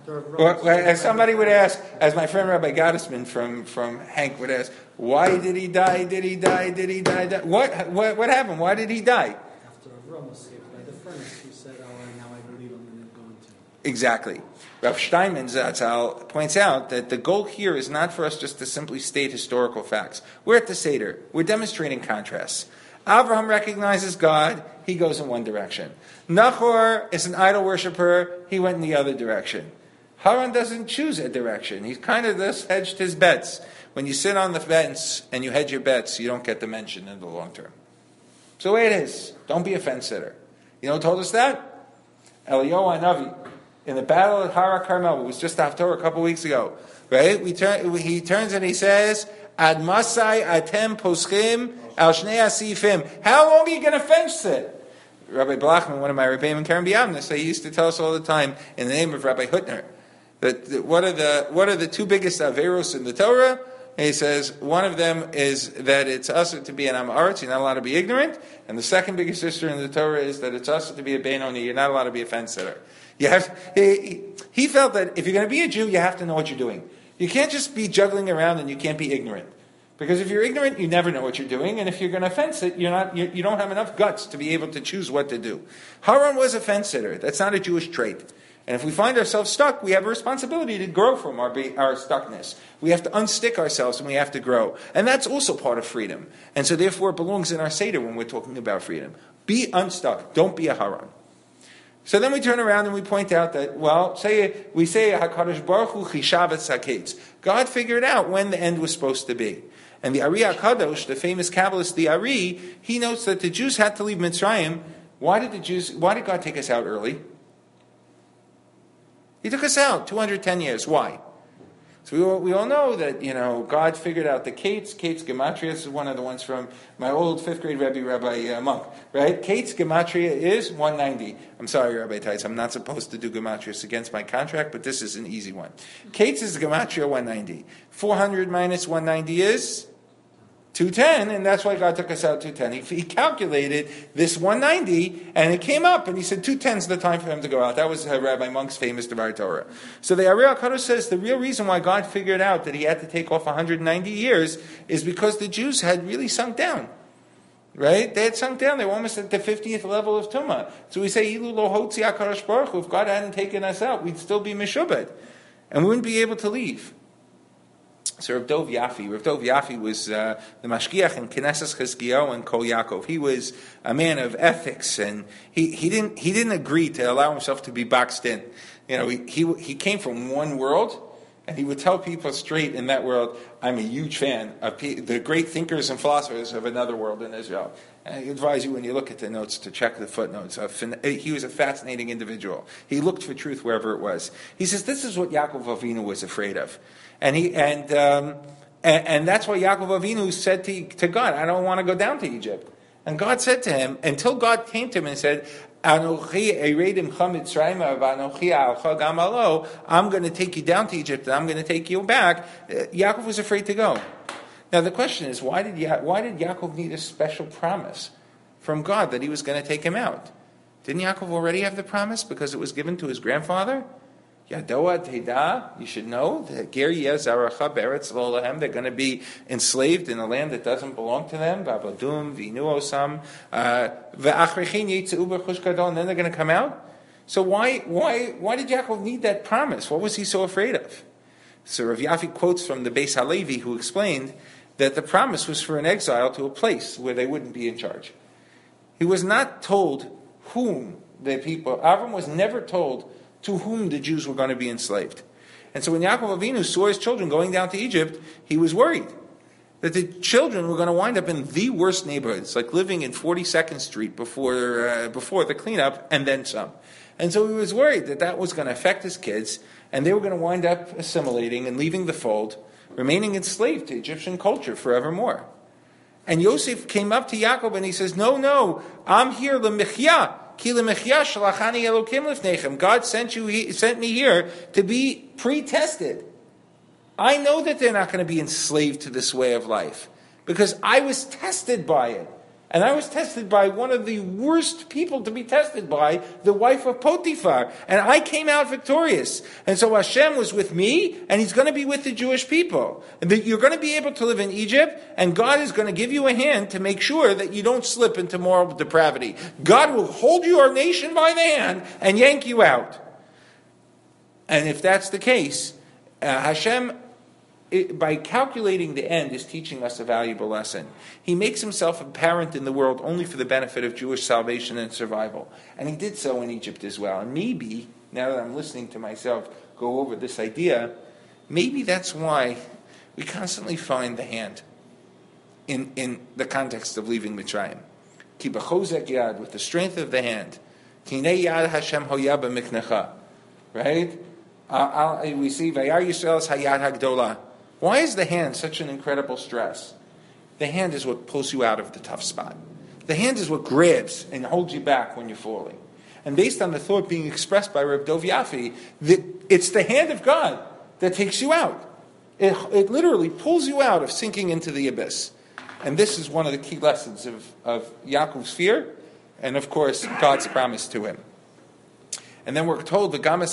Well, as somebody would ask, as my friend Rabbi Gottesman from Hank would ask, why did he die? Did he die? Did he die? What happened? Why did he die? After Avram was saved by the furnace, he said, now I believe I'm going to go into. Exactly. Rav Steinman Zatzal points out that the goal here is not for us just to simply state historical facts. We're at the Seder. We're demonstrating contrasts. Abraham recognizes God. He goes in one direction. Nahor is an idol worshiper. He went in the other direction. Haran doesn't choose a direction. He kind of just hedged his bets. When you sit on the fence and you hedge your bets, you don't get the mention in the long term. So the way it is. Don't be a fence sitter. You know who told us that? Eliyahu Hanavi. In the battle at Hara Carmel, it was just after a couple weeks ago. Right? He turns and he says, Ad Masai Atem Poschim Al Shnei Asifim. How long are you going to fence sit? Rabbi Blachman, one of my Rebbeim in Karen B'Yavnes, he used to tell us all the time in the name of Rabbi Hutner that what are the two biggest averos in the Torah? And he says one of them is that it's usher to be an Amaretz, you're not allowed to be ignorant, and the second biggest issue in the Torah is that it's usher to be a Benoni, you're not allowed to be a fence sitter. He felt that if you're going to be a Jew, you have to know what you're doing. You can't just be juggling around and you can't be ignorant. Because if you're ignorant, you never know what you're doing, and if you're going to fence it, you don't have enough guts to be able to choose what to do. Haran was a fence sitter. That's not a Jewish trait. And if we find ourselves stuck, we have a responsibility to grow from our stuckness. We have to unstick ourselves and we have to grow. And that's also part of freedom. And so therefore it belongs in our Seder when we're talking about freedom. Be unstuck. Don't be a Haran. So then we turn around and we point out that, we say HaKadosh Baruch Hu Chishav et Saketz. God figured out when the end was supposed to be. And the Ari HaKadosh, the famous Kabbalist, the Ari, he notes that the Jews had to leave Mitzrayim. Why did God take us out early? He took us out 210 years. Why? So we all know that, God figured out the Kates Gematria. This is one of the ones from my old 5th grade Rebbe, Rabbi Monk. Right? Kates Gematria is 190. I'm sorry, Rabbi Tice, I'm not supposed to do Gematrias against my contract, but this is an easy one. Kates is Gematria 190. 400 minus 190 is 210, and that's why God took us out 210. He calculated this 190, and it came up, and he said 210 is the time for him to go out. That was Rabbi Monk's famous Devar Torah. So the Ari HaKadosh says the real reason why God figured out that he had to take off 190 years is because the Jews had really sunk down. Right? They had sunk down. They were almost at the 50th level of Tumah. So we say, Ilu lo hotzi HaKadosh Baruch Hu. If God hadn't taken us out, we'd still be Meshubed, and we wouldn't be able to leave. So Rav Dov Yafi was the Mashgiach in Knesset Chizkiyahu and Kol Yaakov. He was a man of ethics, and he didn't agree to allow himself to be boxed in. He came from one world, and he would tell people straight in that world, I'm a huge fan of the great thinkers and philosophers of another world in Israel. And I advise you when you look at the notes to check the footnotes. He was a fascinating individual. He looked for truth wherever it was. He says this is what Yaakov Avinu was afraid of. And that's why Yaakov Avinu said to God, I don't want to go down to Egypt. And God said to him, until God came to him and said, I'm going to take you down to Egypt and I'm going to take you back, Yaakov was afraid to go. Now the question is, why did Yaakov need a special promise from God that he was going to take him out? Didn't Yaakov already have the promise because it was given to his grandfather? Yadoa Teda, you should know that Geri Zaracha Beretz Lolahem, they're going to be enslaved in a land that doesn't belong to them. Babadum, Vinu Osam, Ve'achrechin Yitzeu B'chush Gadol, and then they're going to come out. So why did Yaakov need that promise? What was he so afraid of? So Rav Yafi quotes from the Beis Halevi, who explained that the promise was for an exile to a place where they wouldn't be in charge. He was not told whom the people. Avram was never told to whom the Jews were going to be enslaved. And so when Yaakov Avinu saw his children going down to Egypt, he was worried that the children were going to wind up in the worst neighborhoods, like living in 42nd Street before the cleanup, and then some. And so he was worried that was going to affect his kids, and they were going to wind up assimilating and leaving the fold, remaining enslaved to Egyptian culture forevermore. And Yosef came up to Yaakov and he says, no, I'm here, l'michya. God sent me here to be pre-tested. I know that they're not going to be enslaved to this way of life because I was tested by it. And I was tested by one of the worst people to be tested by, the wife of Potiphar. And I came out victorious. And so Hashem was with me, and He's going to be with the Jewish people. And that you're going to be able to live in Egypt, and God is going to give you a hand to make sure that you don't slip into moral depravity. God will hold your nation by the hand and yank you out. And if that's the case, Hashem, by calculating the end, is teaching us a valuable lesson. He makes Himself apparent in the world only for the benefit of Jewish salvation and survival. And He did so in Egypt as well. And maybe, now that I'm listening to myself go over this idea, maybe that's why we constantly find the hand in the context of leaving Mitzrayim. Ki b'chozek yad, with the strength of the hand. Kinei yad Hashem hoya b'miknecha. Right? We see Vayar Yisrael's hayad hagdola. Why is the hand such an incredible stress? The hand is what pulls you out of the tough spot. The hand is what grabs and holds you back when you're falling. And based on the thought being expressed by Reb Dov Yafi, it's the hand of God that takes you out. It literally pulls you out of sinking into the abyss. And this is one of the key lessons of Yaakov's fear, and of course, God's promise to him. And then we're told,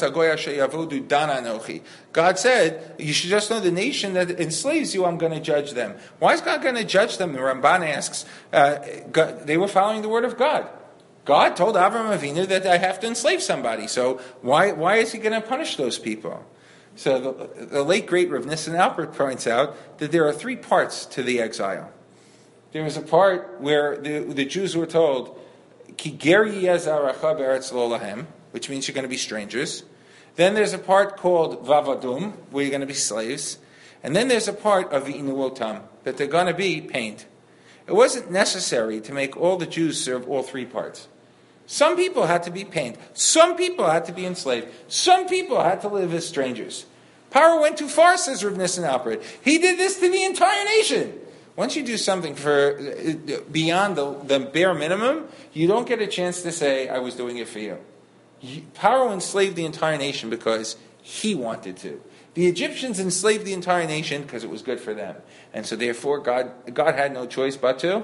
God said, you should just know the nation that enslaves you, I'm going to judge them. Why is God going to judge them? The Ramban asks, they were following the word of God. God told Avraham Avinu that I have to enslave somebody. So why is He going to punish those people? So the late great Rav Nissen Alpert points out that there are three parts to the exile. There was a part where the Jews were told, Ki ger yezaracha be'eretz lo lahem, which means you're going to be strangers. Then there's a part called Vavadum, where you're going to be slaves. And then there's a part of Inuotam, that they're going to be pained. It wasn't necessary to make all the Jews serve all three parts. Some people had to be pained. Some people had to be enslaved. Some people had to live as strangers. Paro went too far, says Rav Nissen Alpert. He did this to the entire nation. Once you do something for beyond the bare minimum, you don't get a chance to say, I was doing it for you. Paro enslaved the entire nation because he wanted to. The Egyptians enslaved the entire nation because it was good for them. And so therefore God had no choice but to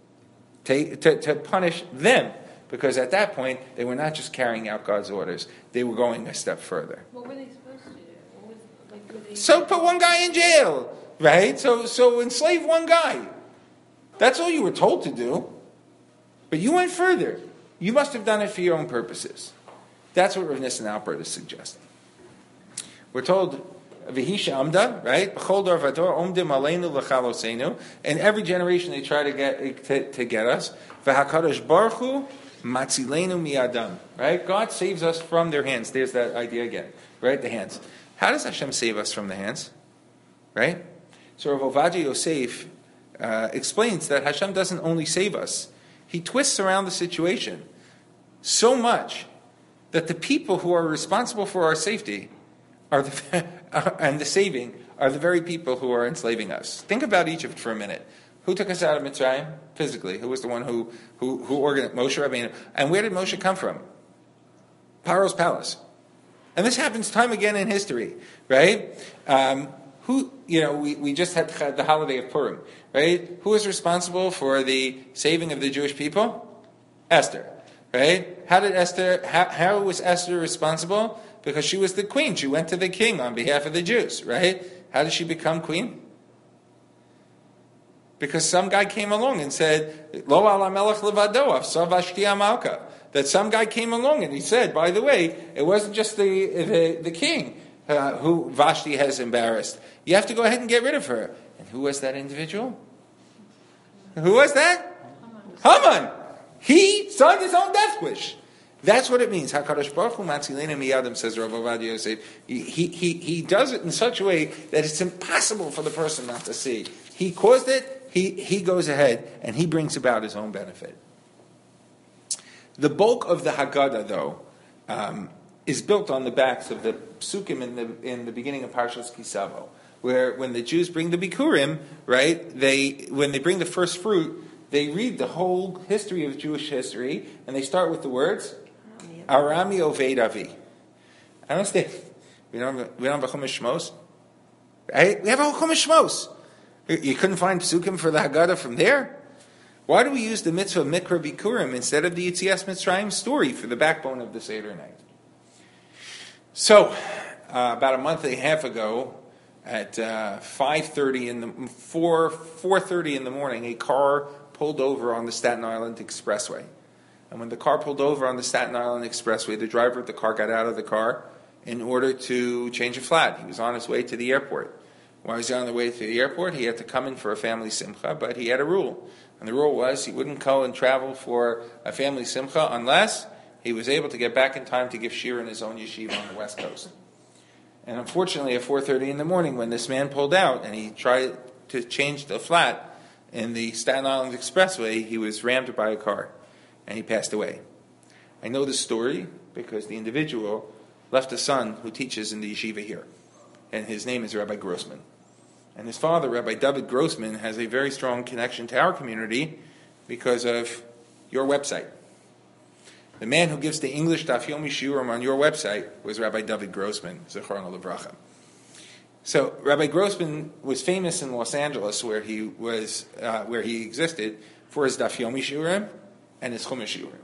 punish them. Because at that point, they were not just carrying out God's orders. They were going a step further. What were they supposed to do? So put one guy in jail, right? So enslave one guy. That's all you were told to do. But you went further. You must have done it for your own purposes. That's what Rav Nissen Alpert is suggesting. We're told, V'hisha amda, right? B'chol dor v'dor omdim aleinu l'chalosenu. In every generation they try to get us. V'hakadosh baruch hu matzilenu mi'adam. Right? God saves us from their hands. There's that idea again. Right? The hands. How does Hashem save us from the hands? Right? So Rav Ovadia Yosef explains that Hashem doesn't only save us. He twists around the situation so much that the people who are responsible for our safety and the saving are the very people who are enslaving us. Think about Egypt for a minute. Who took us out of Mitzrayim physically? Who was the one who organized Moshe Rabbeinu? And where did Moshe come from? Paro's palace. And this happens time again in history, right? We just had the holiday of Purim, right? Who was responsible for the saving of the Jewish people? Esther, right? How was Esther responsible? Because she was the queen. She went to the king on behalf of the Jews, right? How did she become queen? Because some guy came along and said, Lo ala melech levado, afsav Vashti amalka. That some guy came along and he said, by the way, it wasn't just the king who Vashti has embarrassed. You have to go ahead and get rid of her. And who was that individual? Who was that? Haman. He signed his own death wish. That's what it means. HaKadosh Baruch Hu matzilenu miyadam, says Rav Ovadia Yosef. He does it in such a way that it's impossible for the person not to see. He caused it, he goes ahead, and he brings about his own benefit. The bulk of the Haggadah, though, is built on the backs of the psukim in the beginning of Parshas Kisavo, where when the Jews bring the Bikurim, right, when they bring the first fruit, they read the whole history of Jewish history, and they start with the words, Arami Oved Avi. I understand. We don't have a Chumash Shmos. Right? We have a whole Chumash Shmos. You couldn't find psukim for the Haggadah from there? Why do we use the mitzvah of Mikra Bikurim instead of the Yetzias Mitzrayim story for the backbone of the Seder night? So, about a month and a half ago, at 4:30 in the morning, a car pulled over on the Staten Island Expressway. And when the car pulled over on the Staten Island Expressway, the driver of the car got out of the car in order to change a flat. He was on his way to the airport. While he was on the way to the airport, he had to come in for a family simcha, but he had a rule. And the rule was he wouldn't go and travel for a family simcha unless he was able to get back in time to give shir in his own yeshiva on the West Coast. And unfortunately, at 4:30 in the morning, when this man pulled out and he tried to change the flat in the Staten Island Expressway, he was rammed by a car, and he passed away. I know this story because the individual left a son who teaches in the yeshiva here, and his name is Rabbi Grossman. And his father, Rabbi David Grossman, has a very strong connection to our community because of your website. The man who gives the English Daf Yomi Shiurim on your website was Rabbi David Grossman, Zechron Livracha. So Rabbi Grossman was famous in Los Angeles, where he existed, for his Daf Yomi Shiurim and his Chumash Shiurim.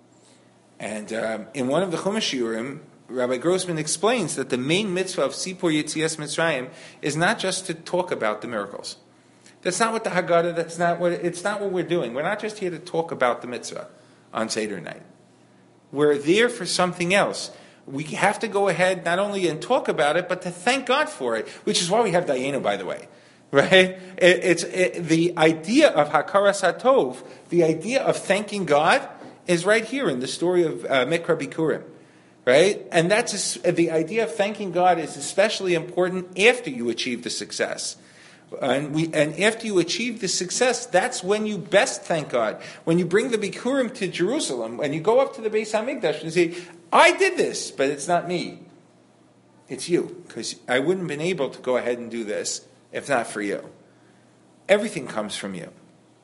And in one of the Chumash Shiurim, Rabbi Grossman explains that the main mitzvah of Sipur Yetzias Mitzrayim is not just to talk about the miracles. That's not what the Haggadah. It's not what we're doing. We're not just here to talk about the mitzvah on Seder night. We're there for something else. We have to go ahead not only and talk about it, but to thank God for it, which is why we have Dayenu, by the way. Right? The idea of Hakaras HaTov, the idea of thanking God, is right here in the story of Mikra Bikurim. Right? And the idea of thanking God is especially important after you achieve the success. And after you achieve the success, that's when you best thank God. When you bring the Bikurim to Jerusalem, and you go up to the Beis HaMikdash and say, I did this, but it's not me. It's you. Because I wouldn't have been able to go ahead and do this if not for you. Everything comes from you.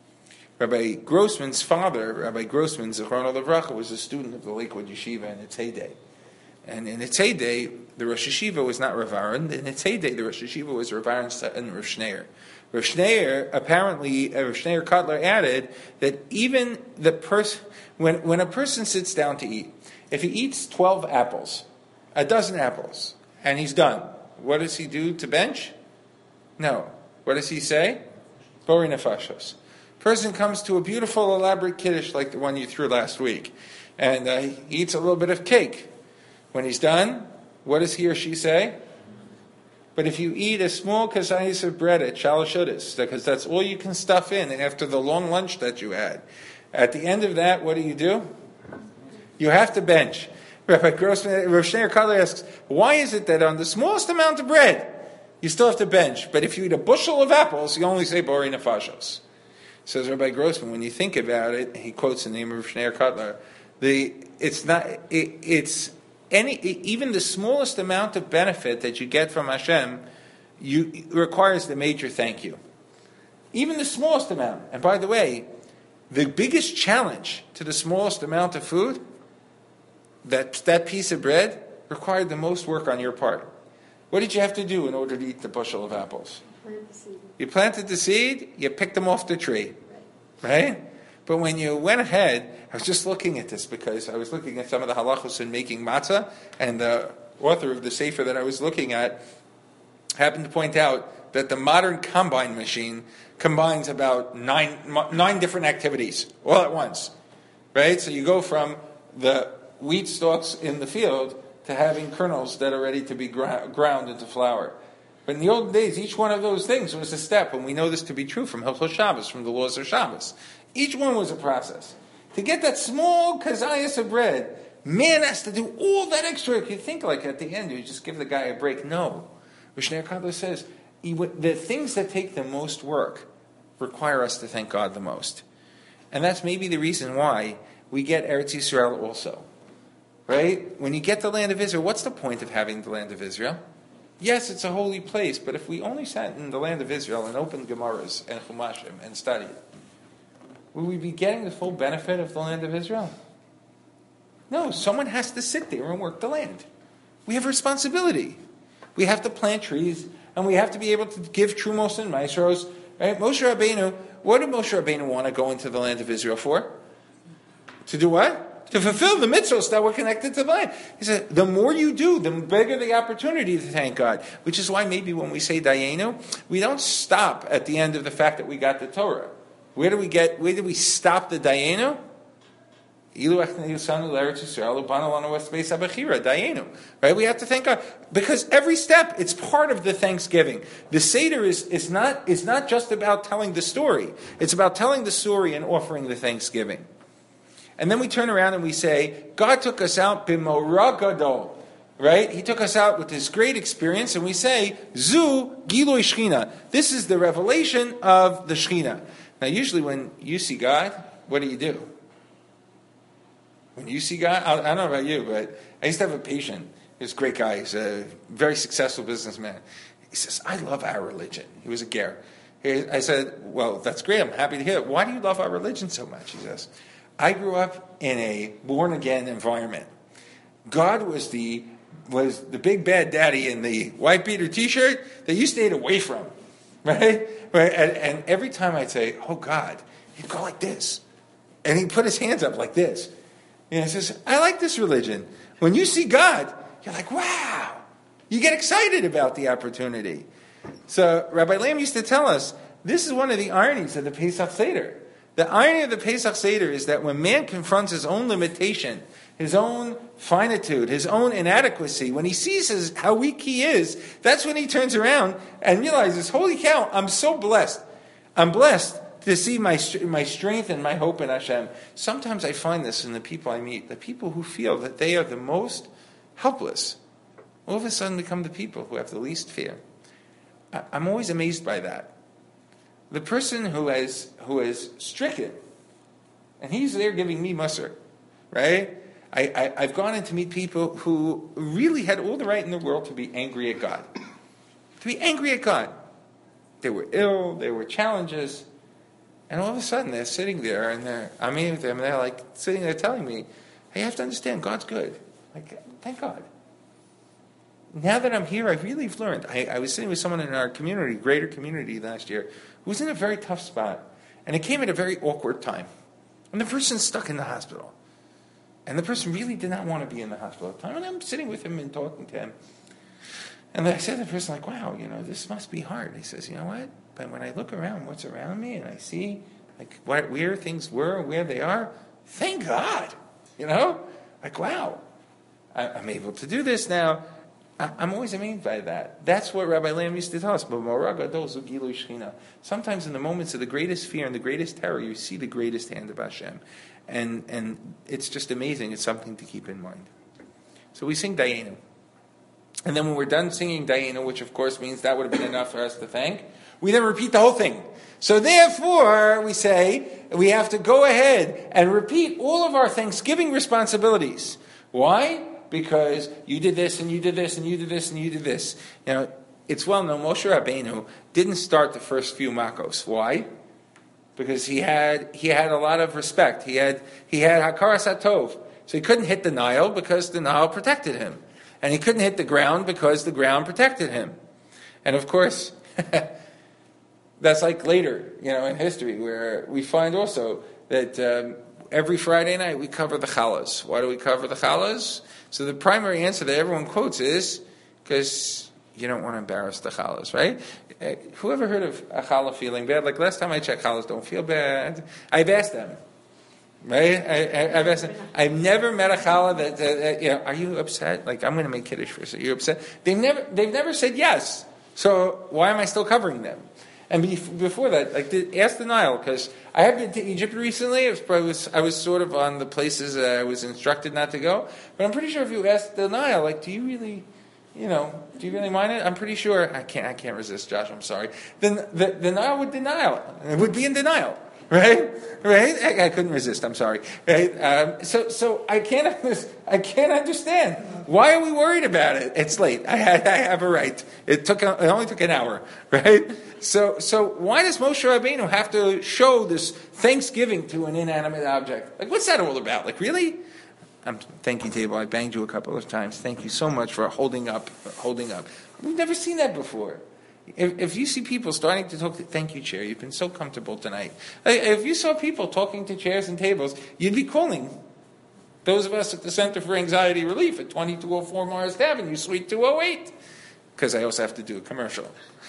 Rabbi Grossman's father, Rabbi Grossman, Zechron Livracha, was a student of the Lakewood Yeshiva in its heyday. And in its heyday, the Rosh Yeshiva was not Rav Aaron. In its heyday, the Rosh Yeshiva was Rav Aaron and Rav Schneier. Rav Schneier, apparently, Rav Schneier Kotler added that even the person, when a person sits down to eat, if he eats 12 apples, a dozen apples, and he's done, what does he do to bench? No. What does he say? Bori nefashos. Person comes to a beautiful, elaborate kiddush like the one you threw last week, and he eats a little bit of cake. When he's done, what does he or she say? But if you eat a small kazayis of bread at Shalosh Udas, because that's all you can stuff in, and after the long lunch that you had, at the end of that, what do? You have to bench. Rabbi Grossman, Rav Schneier Kotler asks, why is it that on the smallest amount of bread, you still have to bench, but if you eat a bushel of apples, you only say Bori Nefashos? Says Rabbi Grossman, when you think about it, he quotes the name of Schneier Kotler, even the smallest amount of benefit that you get from Hashem requires the major thank you. Even the smallest amount. And by the way, the biggest challenge to the smallest amount of food, that piece of bread, required the most work on your part. What did you have to do in order to eat the bushel of apples? You planted the seed, you picked them off the tree. Right? But when you went ahead, I was just looking at this because I was looking at some of the halachos in making matzah, and the author of the sefer that I was looking at happened to point out that the modern combine machine combines about nine different activities all at once. Right? So you go from the wheat stalks in the field to having kernels that are ready to be ground into flour. But in the old days, each one of those things was a step, and we know this to be true from Hilchos Shabbos, from the laws of Shabbos. Each one was a process. To get that small kazayas of bread, man has to do all that extra. You think like at the end, you just give the guy a break. No. Schneier Kotler says, the things that take the most work require us to thank God the most. And that's maybe the reason why we get Eretz Yisrael also. Right? When you get the land of Israel, what's the point of having the land of Israel? Yes, it's a holy place, but if we only sat in the land of Israel and opened Gemaras and Chumashim and studied, would we be getting the full benefit of the land of Israel? No, someone has to sit there and work the land. We have a responsibility. We have to plant trees, and we have to be able to give trumos and maestros Right? Moshe Rabbeinu, what did Moshe Rabbeinu want to go into the land of Israel for? To do what? To fulfill the mitzvahs that were connected to the land. He said, the more you do, the bigger the opportunity to thank God. Which is why maybe when we say Dayenu, we don't stop at the end of the fact that we got the Torah. Where did we stop the Dayenu? Right? We have to thank God. Because every step, it's part of the thanksgiving. The Seder is not just about telling the story. It's about telling the story and offering the thanksgiving. And then we turn around and we say, God took us out b'morah gadol. Right? He took us out with this great experience, and we say, Zu Gilui Shechina. This is the revelation of the Shechina. Now, usually when you see God, what do? When you see God, I don't know about you, but I used to have a patient. He's a great guy. He's a very successful businessman. He says, I love our religion. He was a ger. I said, well, that's great. I'm happy to hear it. Why do you love our religion so much? He says, I grew up in a born-again environment. God was the big bad daddy in the white beater T-shirt that you stayed away from, right? And every time I'd say, oh, God, he'd go like this. And he'd put his hands up like this. And he says, I like this religion. When you see God, you're like, wow. You get excited about the opportunity. So Rabbi Lamb used to tell us, this is one of the ironies of the Pesach Seder. The irony of the Pesach Seder is that when man confronts his own limitation, his own finitude, his own inadequacy, when he sees how weak he is, that's when he turns around and realizes, holy cow, I'm so blessed. I'm blessed to see my strength and my hope in Hashem. Sometimes I find this in the people I meet, the people who feel that they are the most helpless, all of a sudden become the people who have the least fear. I'm always amazed by that. The person who is stricken, and he's there giving me musar, right? I've gone in to meet people who really had all the right in the world to be angry at God. To be angry at God. They were ill, there were challenges, and all of a sudden they're sitting there, and I'm meeting with them, and they're like sitting there telling me, hey, you have to understand, God's good. Like, thank God. Now that I'm here, I really have learned. I was sitting with someone in our community, greater community last year, who was in a very tough spot. And it came at a very awkward time. And the person's stuck in the hospital. And the person really did not want to be in the hospital at the time. And I'm sitting with him and talking to him. And I said to the person, like, wow, this must be hard. He says, you know what? But when I look around, what's around me, and I see where things were, where they are, thank God. Like, wow, I'm able to do this now. I'm always amazed by that. That's what Rabbi Lamb used to tell us. Sometimes in the moments of the greatest fear and the greatest terror, you see the greatest hand of Hashem. And it's just amazing. It's something to keep in mind. So we sing Dayenu. And then when we're done singing Dayenu, which of course means that would have been enough for us to thank, we then repeat the whole thing. So therefore, we say, we have to go ahead and repeat all of our Thanksgiving responsibilities. Why? Because you did this, and you did this, and you did this, and you did this. It's well known, Moshe Rabbeinu didn't start the first few makos. Why? Because he had a lot of respect. He had hakaras hatov. So he couldn't hit the Nile because the Nile protected him. And he couldn't hit the ground because the ground protected him. And of course, that's like later, in history, where we find also that every Friday night we cover the challahs. Why do we cover the challahs? So the primary answer that everyone quotes is because you don't want to embarrass the challahs, right? Who ever heard of a challah feeling bad? Like last time I checked, challahs don't feel bad. I've asked them, right? I've asked them. I've never met a challah that are you upset? Like, I'm going to make kiddush for you. Are you upset? They've never said yes. So why am I still covering them? And before that, ask the Nile, because I have been to Egypt recently. I was sort of on the places I was instructed not to go. But I'm pretty sure if you ask the Nile, do you really mind it? I'm pretty sure I can't resist, Josh. I'm sorry. Then the Nile would deny it. It would be in denial, right? Right? I couldn't resist. I'm sorry. Right? So I can't understand. Why are we worried about it? It's late. I have a right. It only took an hour, right? So why does Moshe Rabbeinu have to show this thanksgiving to an inanimate object? What's that all about? Really? Thank you, Table. I banged you a couple of times. Thank you so much for holding up. We've never seen that before. If you see people starting to talk, thank you, chair, you've been so comfortable tonight. If you saw people talking to chairs and tables, you'd be calling those of us at the Center for Anxiety Relief at 2204 Morris Avenue, Suite 208, because I also have to do a commercial.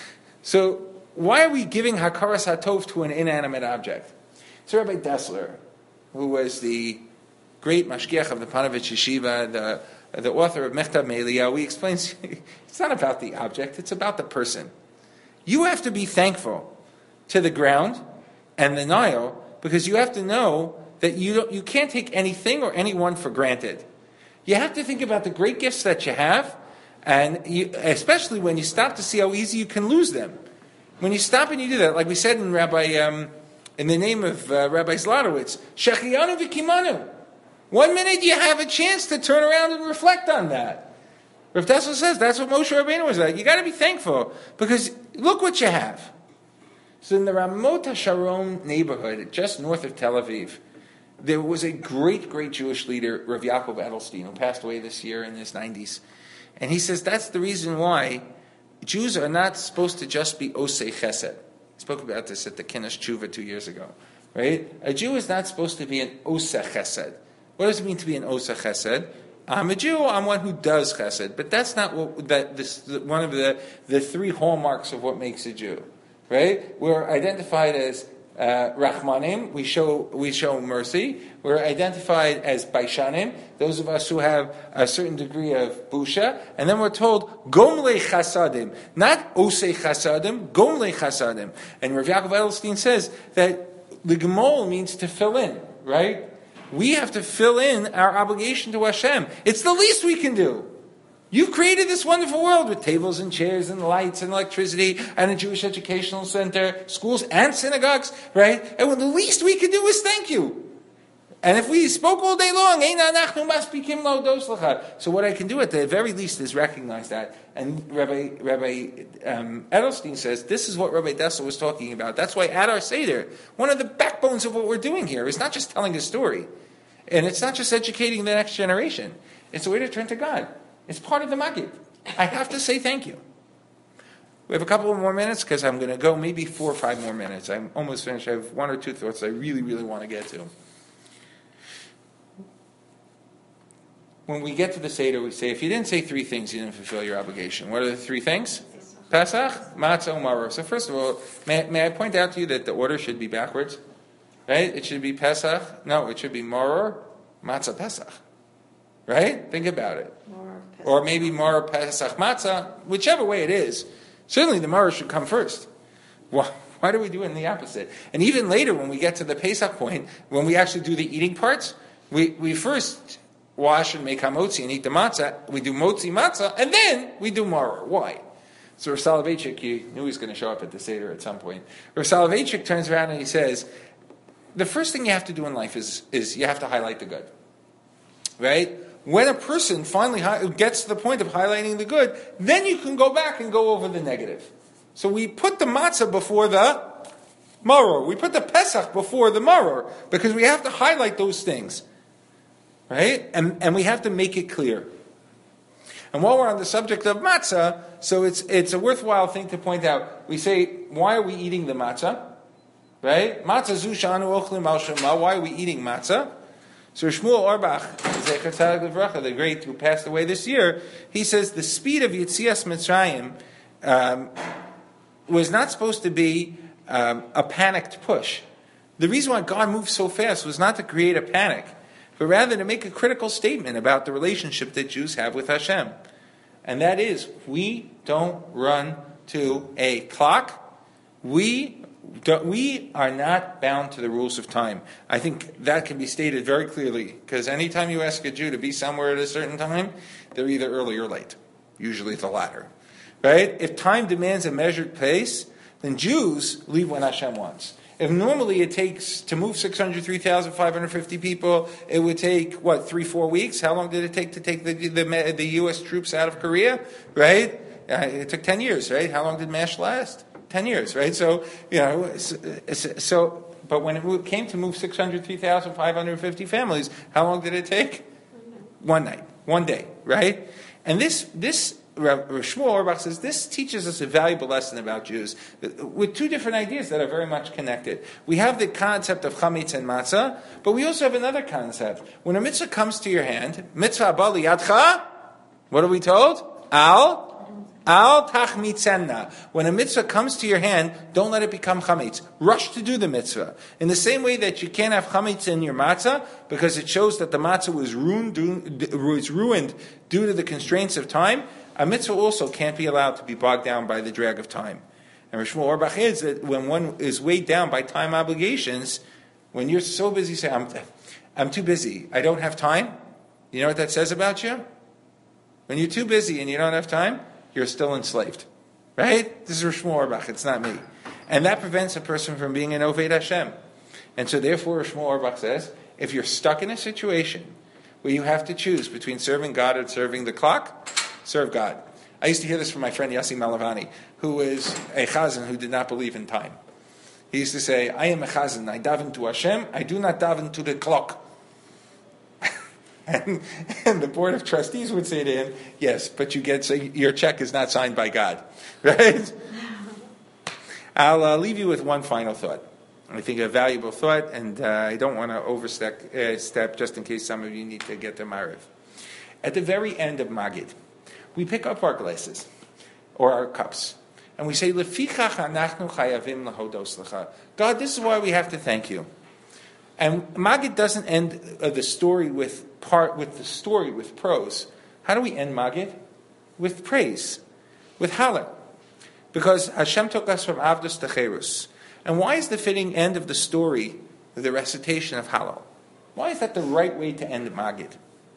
So why are we giving Hakaras HaTov to an inanimate object? So Rabbi Dessler, who was the great mashgiach of the Panovich Yeshiva, the author of Mechtav Me'Eliyahu, he explains it's not about the object, it's about the person. You have to be thankful to the ground and the Nile because you have to know that you can't take anything or anyone for granted. You have to think about the great gifts that you have, and especially when you stop to see how easy you can lose them. When you stop and you do that, like we said in in the name of Rabbi Zlotowitz, Shechianu v'kimanu. 1 minute you have a chance to turn around and reflect on that. Rav Tessel says that's what Moshe Rabbeinu was like. You got to be thankful because look what you have. So in the Ramot HaSharon neighborhood, just north of Tel Aviv, there was a great, great Jewish leader, Rav Yaakov Edelstein, who passed away this year in his 90s. And he says that's the reason why Jews are not supposed to just be Osei Chesed. I spoke about this at the Kinnis Tshuva 2 years ago. Right? A Jew is not supposed to be an Osei Chesed. What does it mean to be an Osei Chesed? I'm a Jew, I'm one who does chesed. But that's not one of the three hallmarks of what makes a Jew. Right? We're identified as Rachmanim, we show mercy. We're identified as Baishanim, those of us who have a certain degree of busha. And then we're told, Gomlei Chasadim. Not Osei Chasadim, Gomlei Chasadim. And Rav Yaakov Edelstein says that the Gemol means to fill in, right? We have to fill in our obligation to Hashem. It's the least we can do. You've created this wonderful world with tables and chairs and lights and electricity and a Jewish educational center, schools and synagogues, right? And the least we can do is thank you. And if we spoke all day long, so what I can do at the very least is recognize that. And Rabbi Edelstein says this is what Rabbi Dessel was talking about. That's why at our Seder, one of the backbones of what we're doing here is not just telling a story. And it's not just educating the next generation. It's a way to turn to God. It's part of the Magid. I have to say thank you. We have a couple of more minutes because I'm going to go maybe 4 or 5 more minutes. I'm almost finished. I have 1 or 2 thoughts I really, really want to get to. When we get to the Seder, we say, if you didn't say 3 things, you didn't fulfill your obligation. What are the 3 things? Pesach, Matzah, Maror. So first of all, may I point out to you that the order should be backwards? Right? It should be Pesach. No, it should be Maror, Matzah, Pesach. Right? Think about it. Or maybe Maror, Pesach, Matzah. Whichever way it is. Certainly the Maror should come first. Why do we do it in the opposite? And even later, when we get to the Pesach point, when we actually do the eating parts, we first wash and make hamotzi and eat the matzah. We do motzi matzah, and then we do maror. Why? So Rav Soloveitchik, you knew he was going to show up at the Seder at some point. Rav Soloveitchik turns around and he says, the first thing you have to do in life is you have to highlight the good. Right? When a person finally gets to the point of highlighting the good, then you can go back and go over the negative. So we put the matzah before the maror. We put the Pesach before the maror because we have to highlight those things. Right? And we have to make it clear. And while we're on the subject of matzah, so it's a worthwhile thing to point out. We say, why are we eating the matzah? Right? Matzah zu shanu ochlim al shema. Why are we eating matzah? So Shmuel Orbach, Zecher Tzadik Livracha, the great who passed away this year, he says the speed of Yetzias Mitzrayim was not supposed to be a panicked push. The reason why God moved so fast was not to create a panic, but rather to make a critical statement about the relationship that Jews have with Hashem. And that is, we don't run to a clock. We are not bound to the rules of time. I think that can be stated very clearly, because anytime you ask a Jew to be somewhere at a certain time, they're either early or late, usually the latter. Right? If time demands a measured pace, then Jews leave when Hashem wants. If normally it takes to move 603,550 people, it would take, 3-4 weeks? How long did it take to take the U.S. troops out of Korea? Right? It took 10 years, right? How long did MASH last? 10 years, right? So, but when it came to move 603,550 families, how long did it take? 1 night, 1 day, right? And this Shmuel Auerbach says this teaches us a valuable lesson about Jews with two different ideas that are very much connected. We have the concept of chametz and matzah, but we also have another concept. When a mitzvah comes to your hand, mitzvah haba liyadcha, what are we told? Al tachmitzenna. When a mitzvah comes to your hand, don't let it become chametz. Rush to do the mitzvah. In the same way that you can't have chametz in your matzah because it shows that the matzah was ruined due to the constraints of time, a mitzvah also can't be allowed to be bogged down by the drag of time. And Shmuel Auerbach is that when one is weighed down by time obligations, when you're so busy saying, I'm too busy, I don't have time, you know what that says about you? When you're too busy and you don't have time, you're still enslaved. Right? This is Shmuel Auerbach, it's not me. And that prevents a person from being an Oved Hashem. And so therefore Shmuel Auerbach says, if you're stuck in a situation where you have to choose between serving God and serving the clock, serve God. I used to hear this from my friend Yossi Malavani, who was a chazan who did not believe in time. He used to say, I am a chazan, I daven to Hashem, I do not daven to the clock. and the board of trustees would say to him, yes, but your check is not signed by God. Right? I'll leave you with one final thought. I think a valuable thought, and I don't want to overstep just in case some of you need to get to Mariv. At the very end of Magid, we pick up our glasses or our cups and we say, "Lefichach anachnu chayavim lahodos lecha." God, this is why we have to thank you. And Magid doesn't end the story with prose. How do we end Magid? With praise, with Hallel, because Hashem took us from Avdus to Cherus. And why is the fitting end of the story the recitation of Hallel? Why is that the right way to end Magid?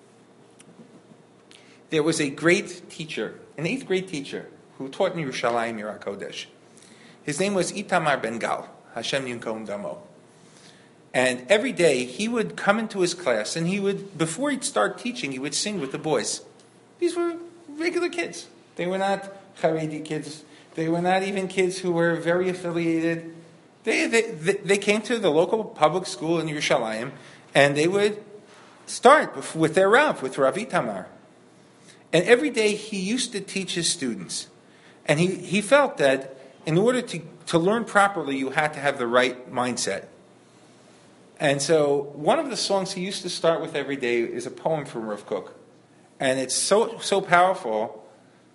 There was a great teacher, an 8th grade teacher, who taught in Yerushalayim, Yer HaKodesh. His name was Itamar Ben Gal, Hashem Yinkom Damo. And every day he would come into his class and before he'd start teaching, he would sing with the boys. These were regular kids. They were not Haredi kids. They were not even kids who were very affiliated. They came to the local public school in Yerushalayim and they would start with their Rav, with Rav Itamar. And every day he used to teach his students. And he felt that in order to learn properly, you had to have the right mindset. And so one of the songs he used to start with every day is a poem from Rav Kook. And it's so powerful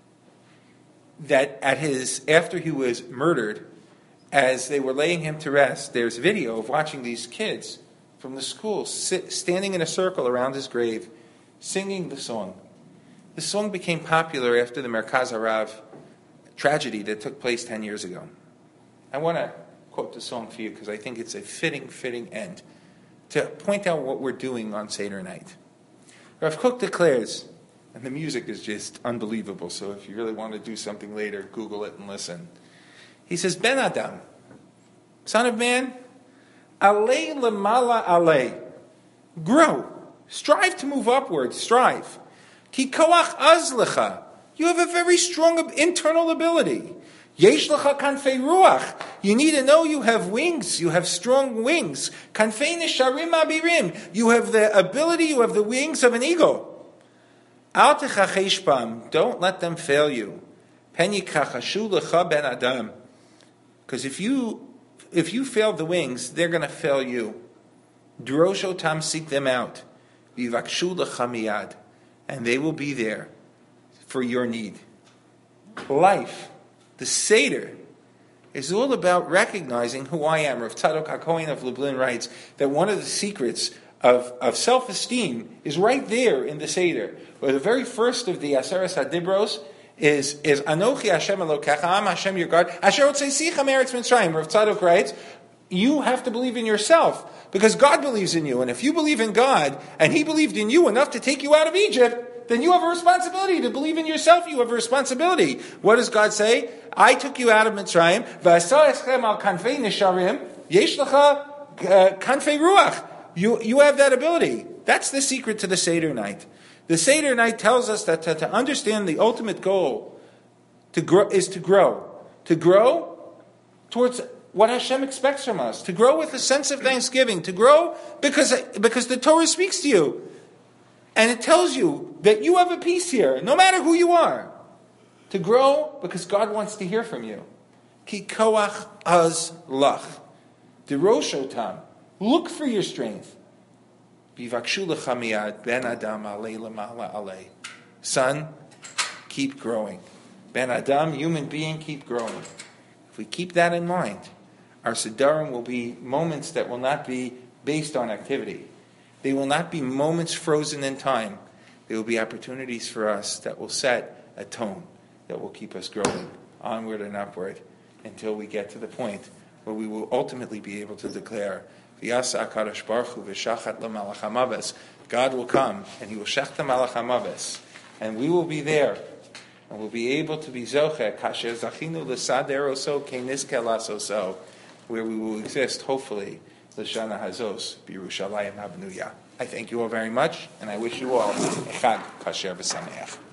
that after he was murdered, as they were laying him to rest, there's video of watching these kids from the school standing in a circle around his grave, singing the song. The song became popular after the Merkaz Harav tragedy that took place 10 years ago. I want to quote the song for you because I think it's a fitting end to point out what we're doing on Seder night. Rav Kook declares, and the music is just unbelievable, so if you really want to do something later, Google it and listen. He says, Ben Adam, son of man, alei lemala alei, grow, strive to move upwards, strive. Ki koach az lecha, you have a very strong internal ability. Yesh lecha kanfei ruach, you need to know you have wings, you have strong wings. Kanfei nesharim abirim, you have the ability, you have the wings of an eagle. Al techachesh bam, don't let them fail you. Pen yikrachashu lecha ben adam, because if you fail the wings, they're going to fail you. Drosh otam, seek them out. Vivakshu lecha miyad, and they will be there for your need. Life, the Seder, is all about recognizing who I am. Rav Tzadok HaKohen of Lublin writes that one of the secrets of self-esteem is right there in the Seder. Where the very first of the Aseres HaDibros is Anochi Hashem Elokecha, Am Hashem your God, Asher Otzeisecha Me'eretz Mitzrayim. Rav Tzadok writes, you have to believe in yourself, because God believes in you. And if you believe in God, and He believed in you enough to take you out of Egypt, then you have a responsibility to believe in yourself. You have a responsibility. What does God say? I took you out of Mitzrayim. V'asa eschem al kanfei nesharim. Yesh lecha kanfei ruach. You have that ability. That's the secret to the Seder night. The Seder night tells us that to understand the ultimate goal is to grow. To grow towards what Hashem expects from us. To grow with a sense of thanksgiving. To grow because the Torah speaks to you. And it tells you that you have a piece here, no matter who you are. To grow because God wants to hear from you. Ki koach az lach. Deroshotam. Look for your strength. Bivakshu lecha miyad ben adam alei lamala alei. Son, keep growing. Ben adam, human being, keep growing. If we keep that in mind, our Siddurim will be moments that will not be based on activity. They will not be moments frozen in time. They will be opportunities for us that will set a tone that will keep us growing onward and upward until we get to the point where we will ultimately be able to declare, V'yasa HaKadosh Baruch Hu v'shachat l'malach hamaves. God will come and He will shech the malach hamaves, and we will be there, and we'll be able to be zoche kasher zachinu l'sader oso ke'nizke lasoso, where we will exist, hopefully, l'shana hazos b'Yerushalayim habnuya. I thank you all very much, and I wish you all a chag kasher v'sameach.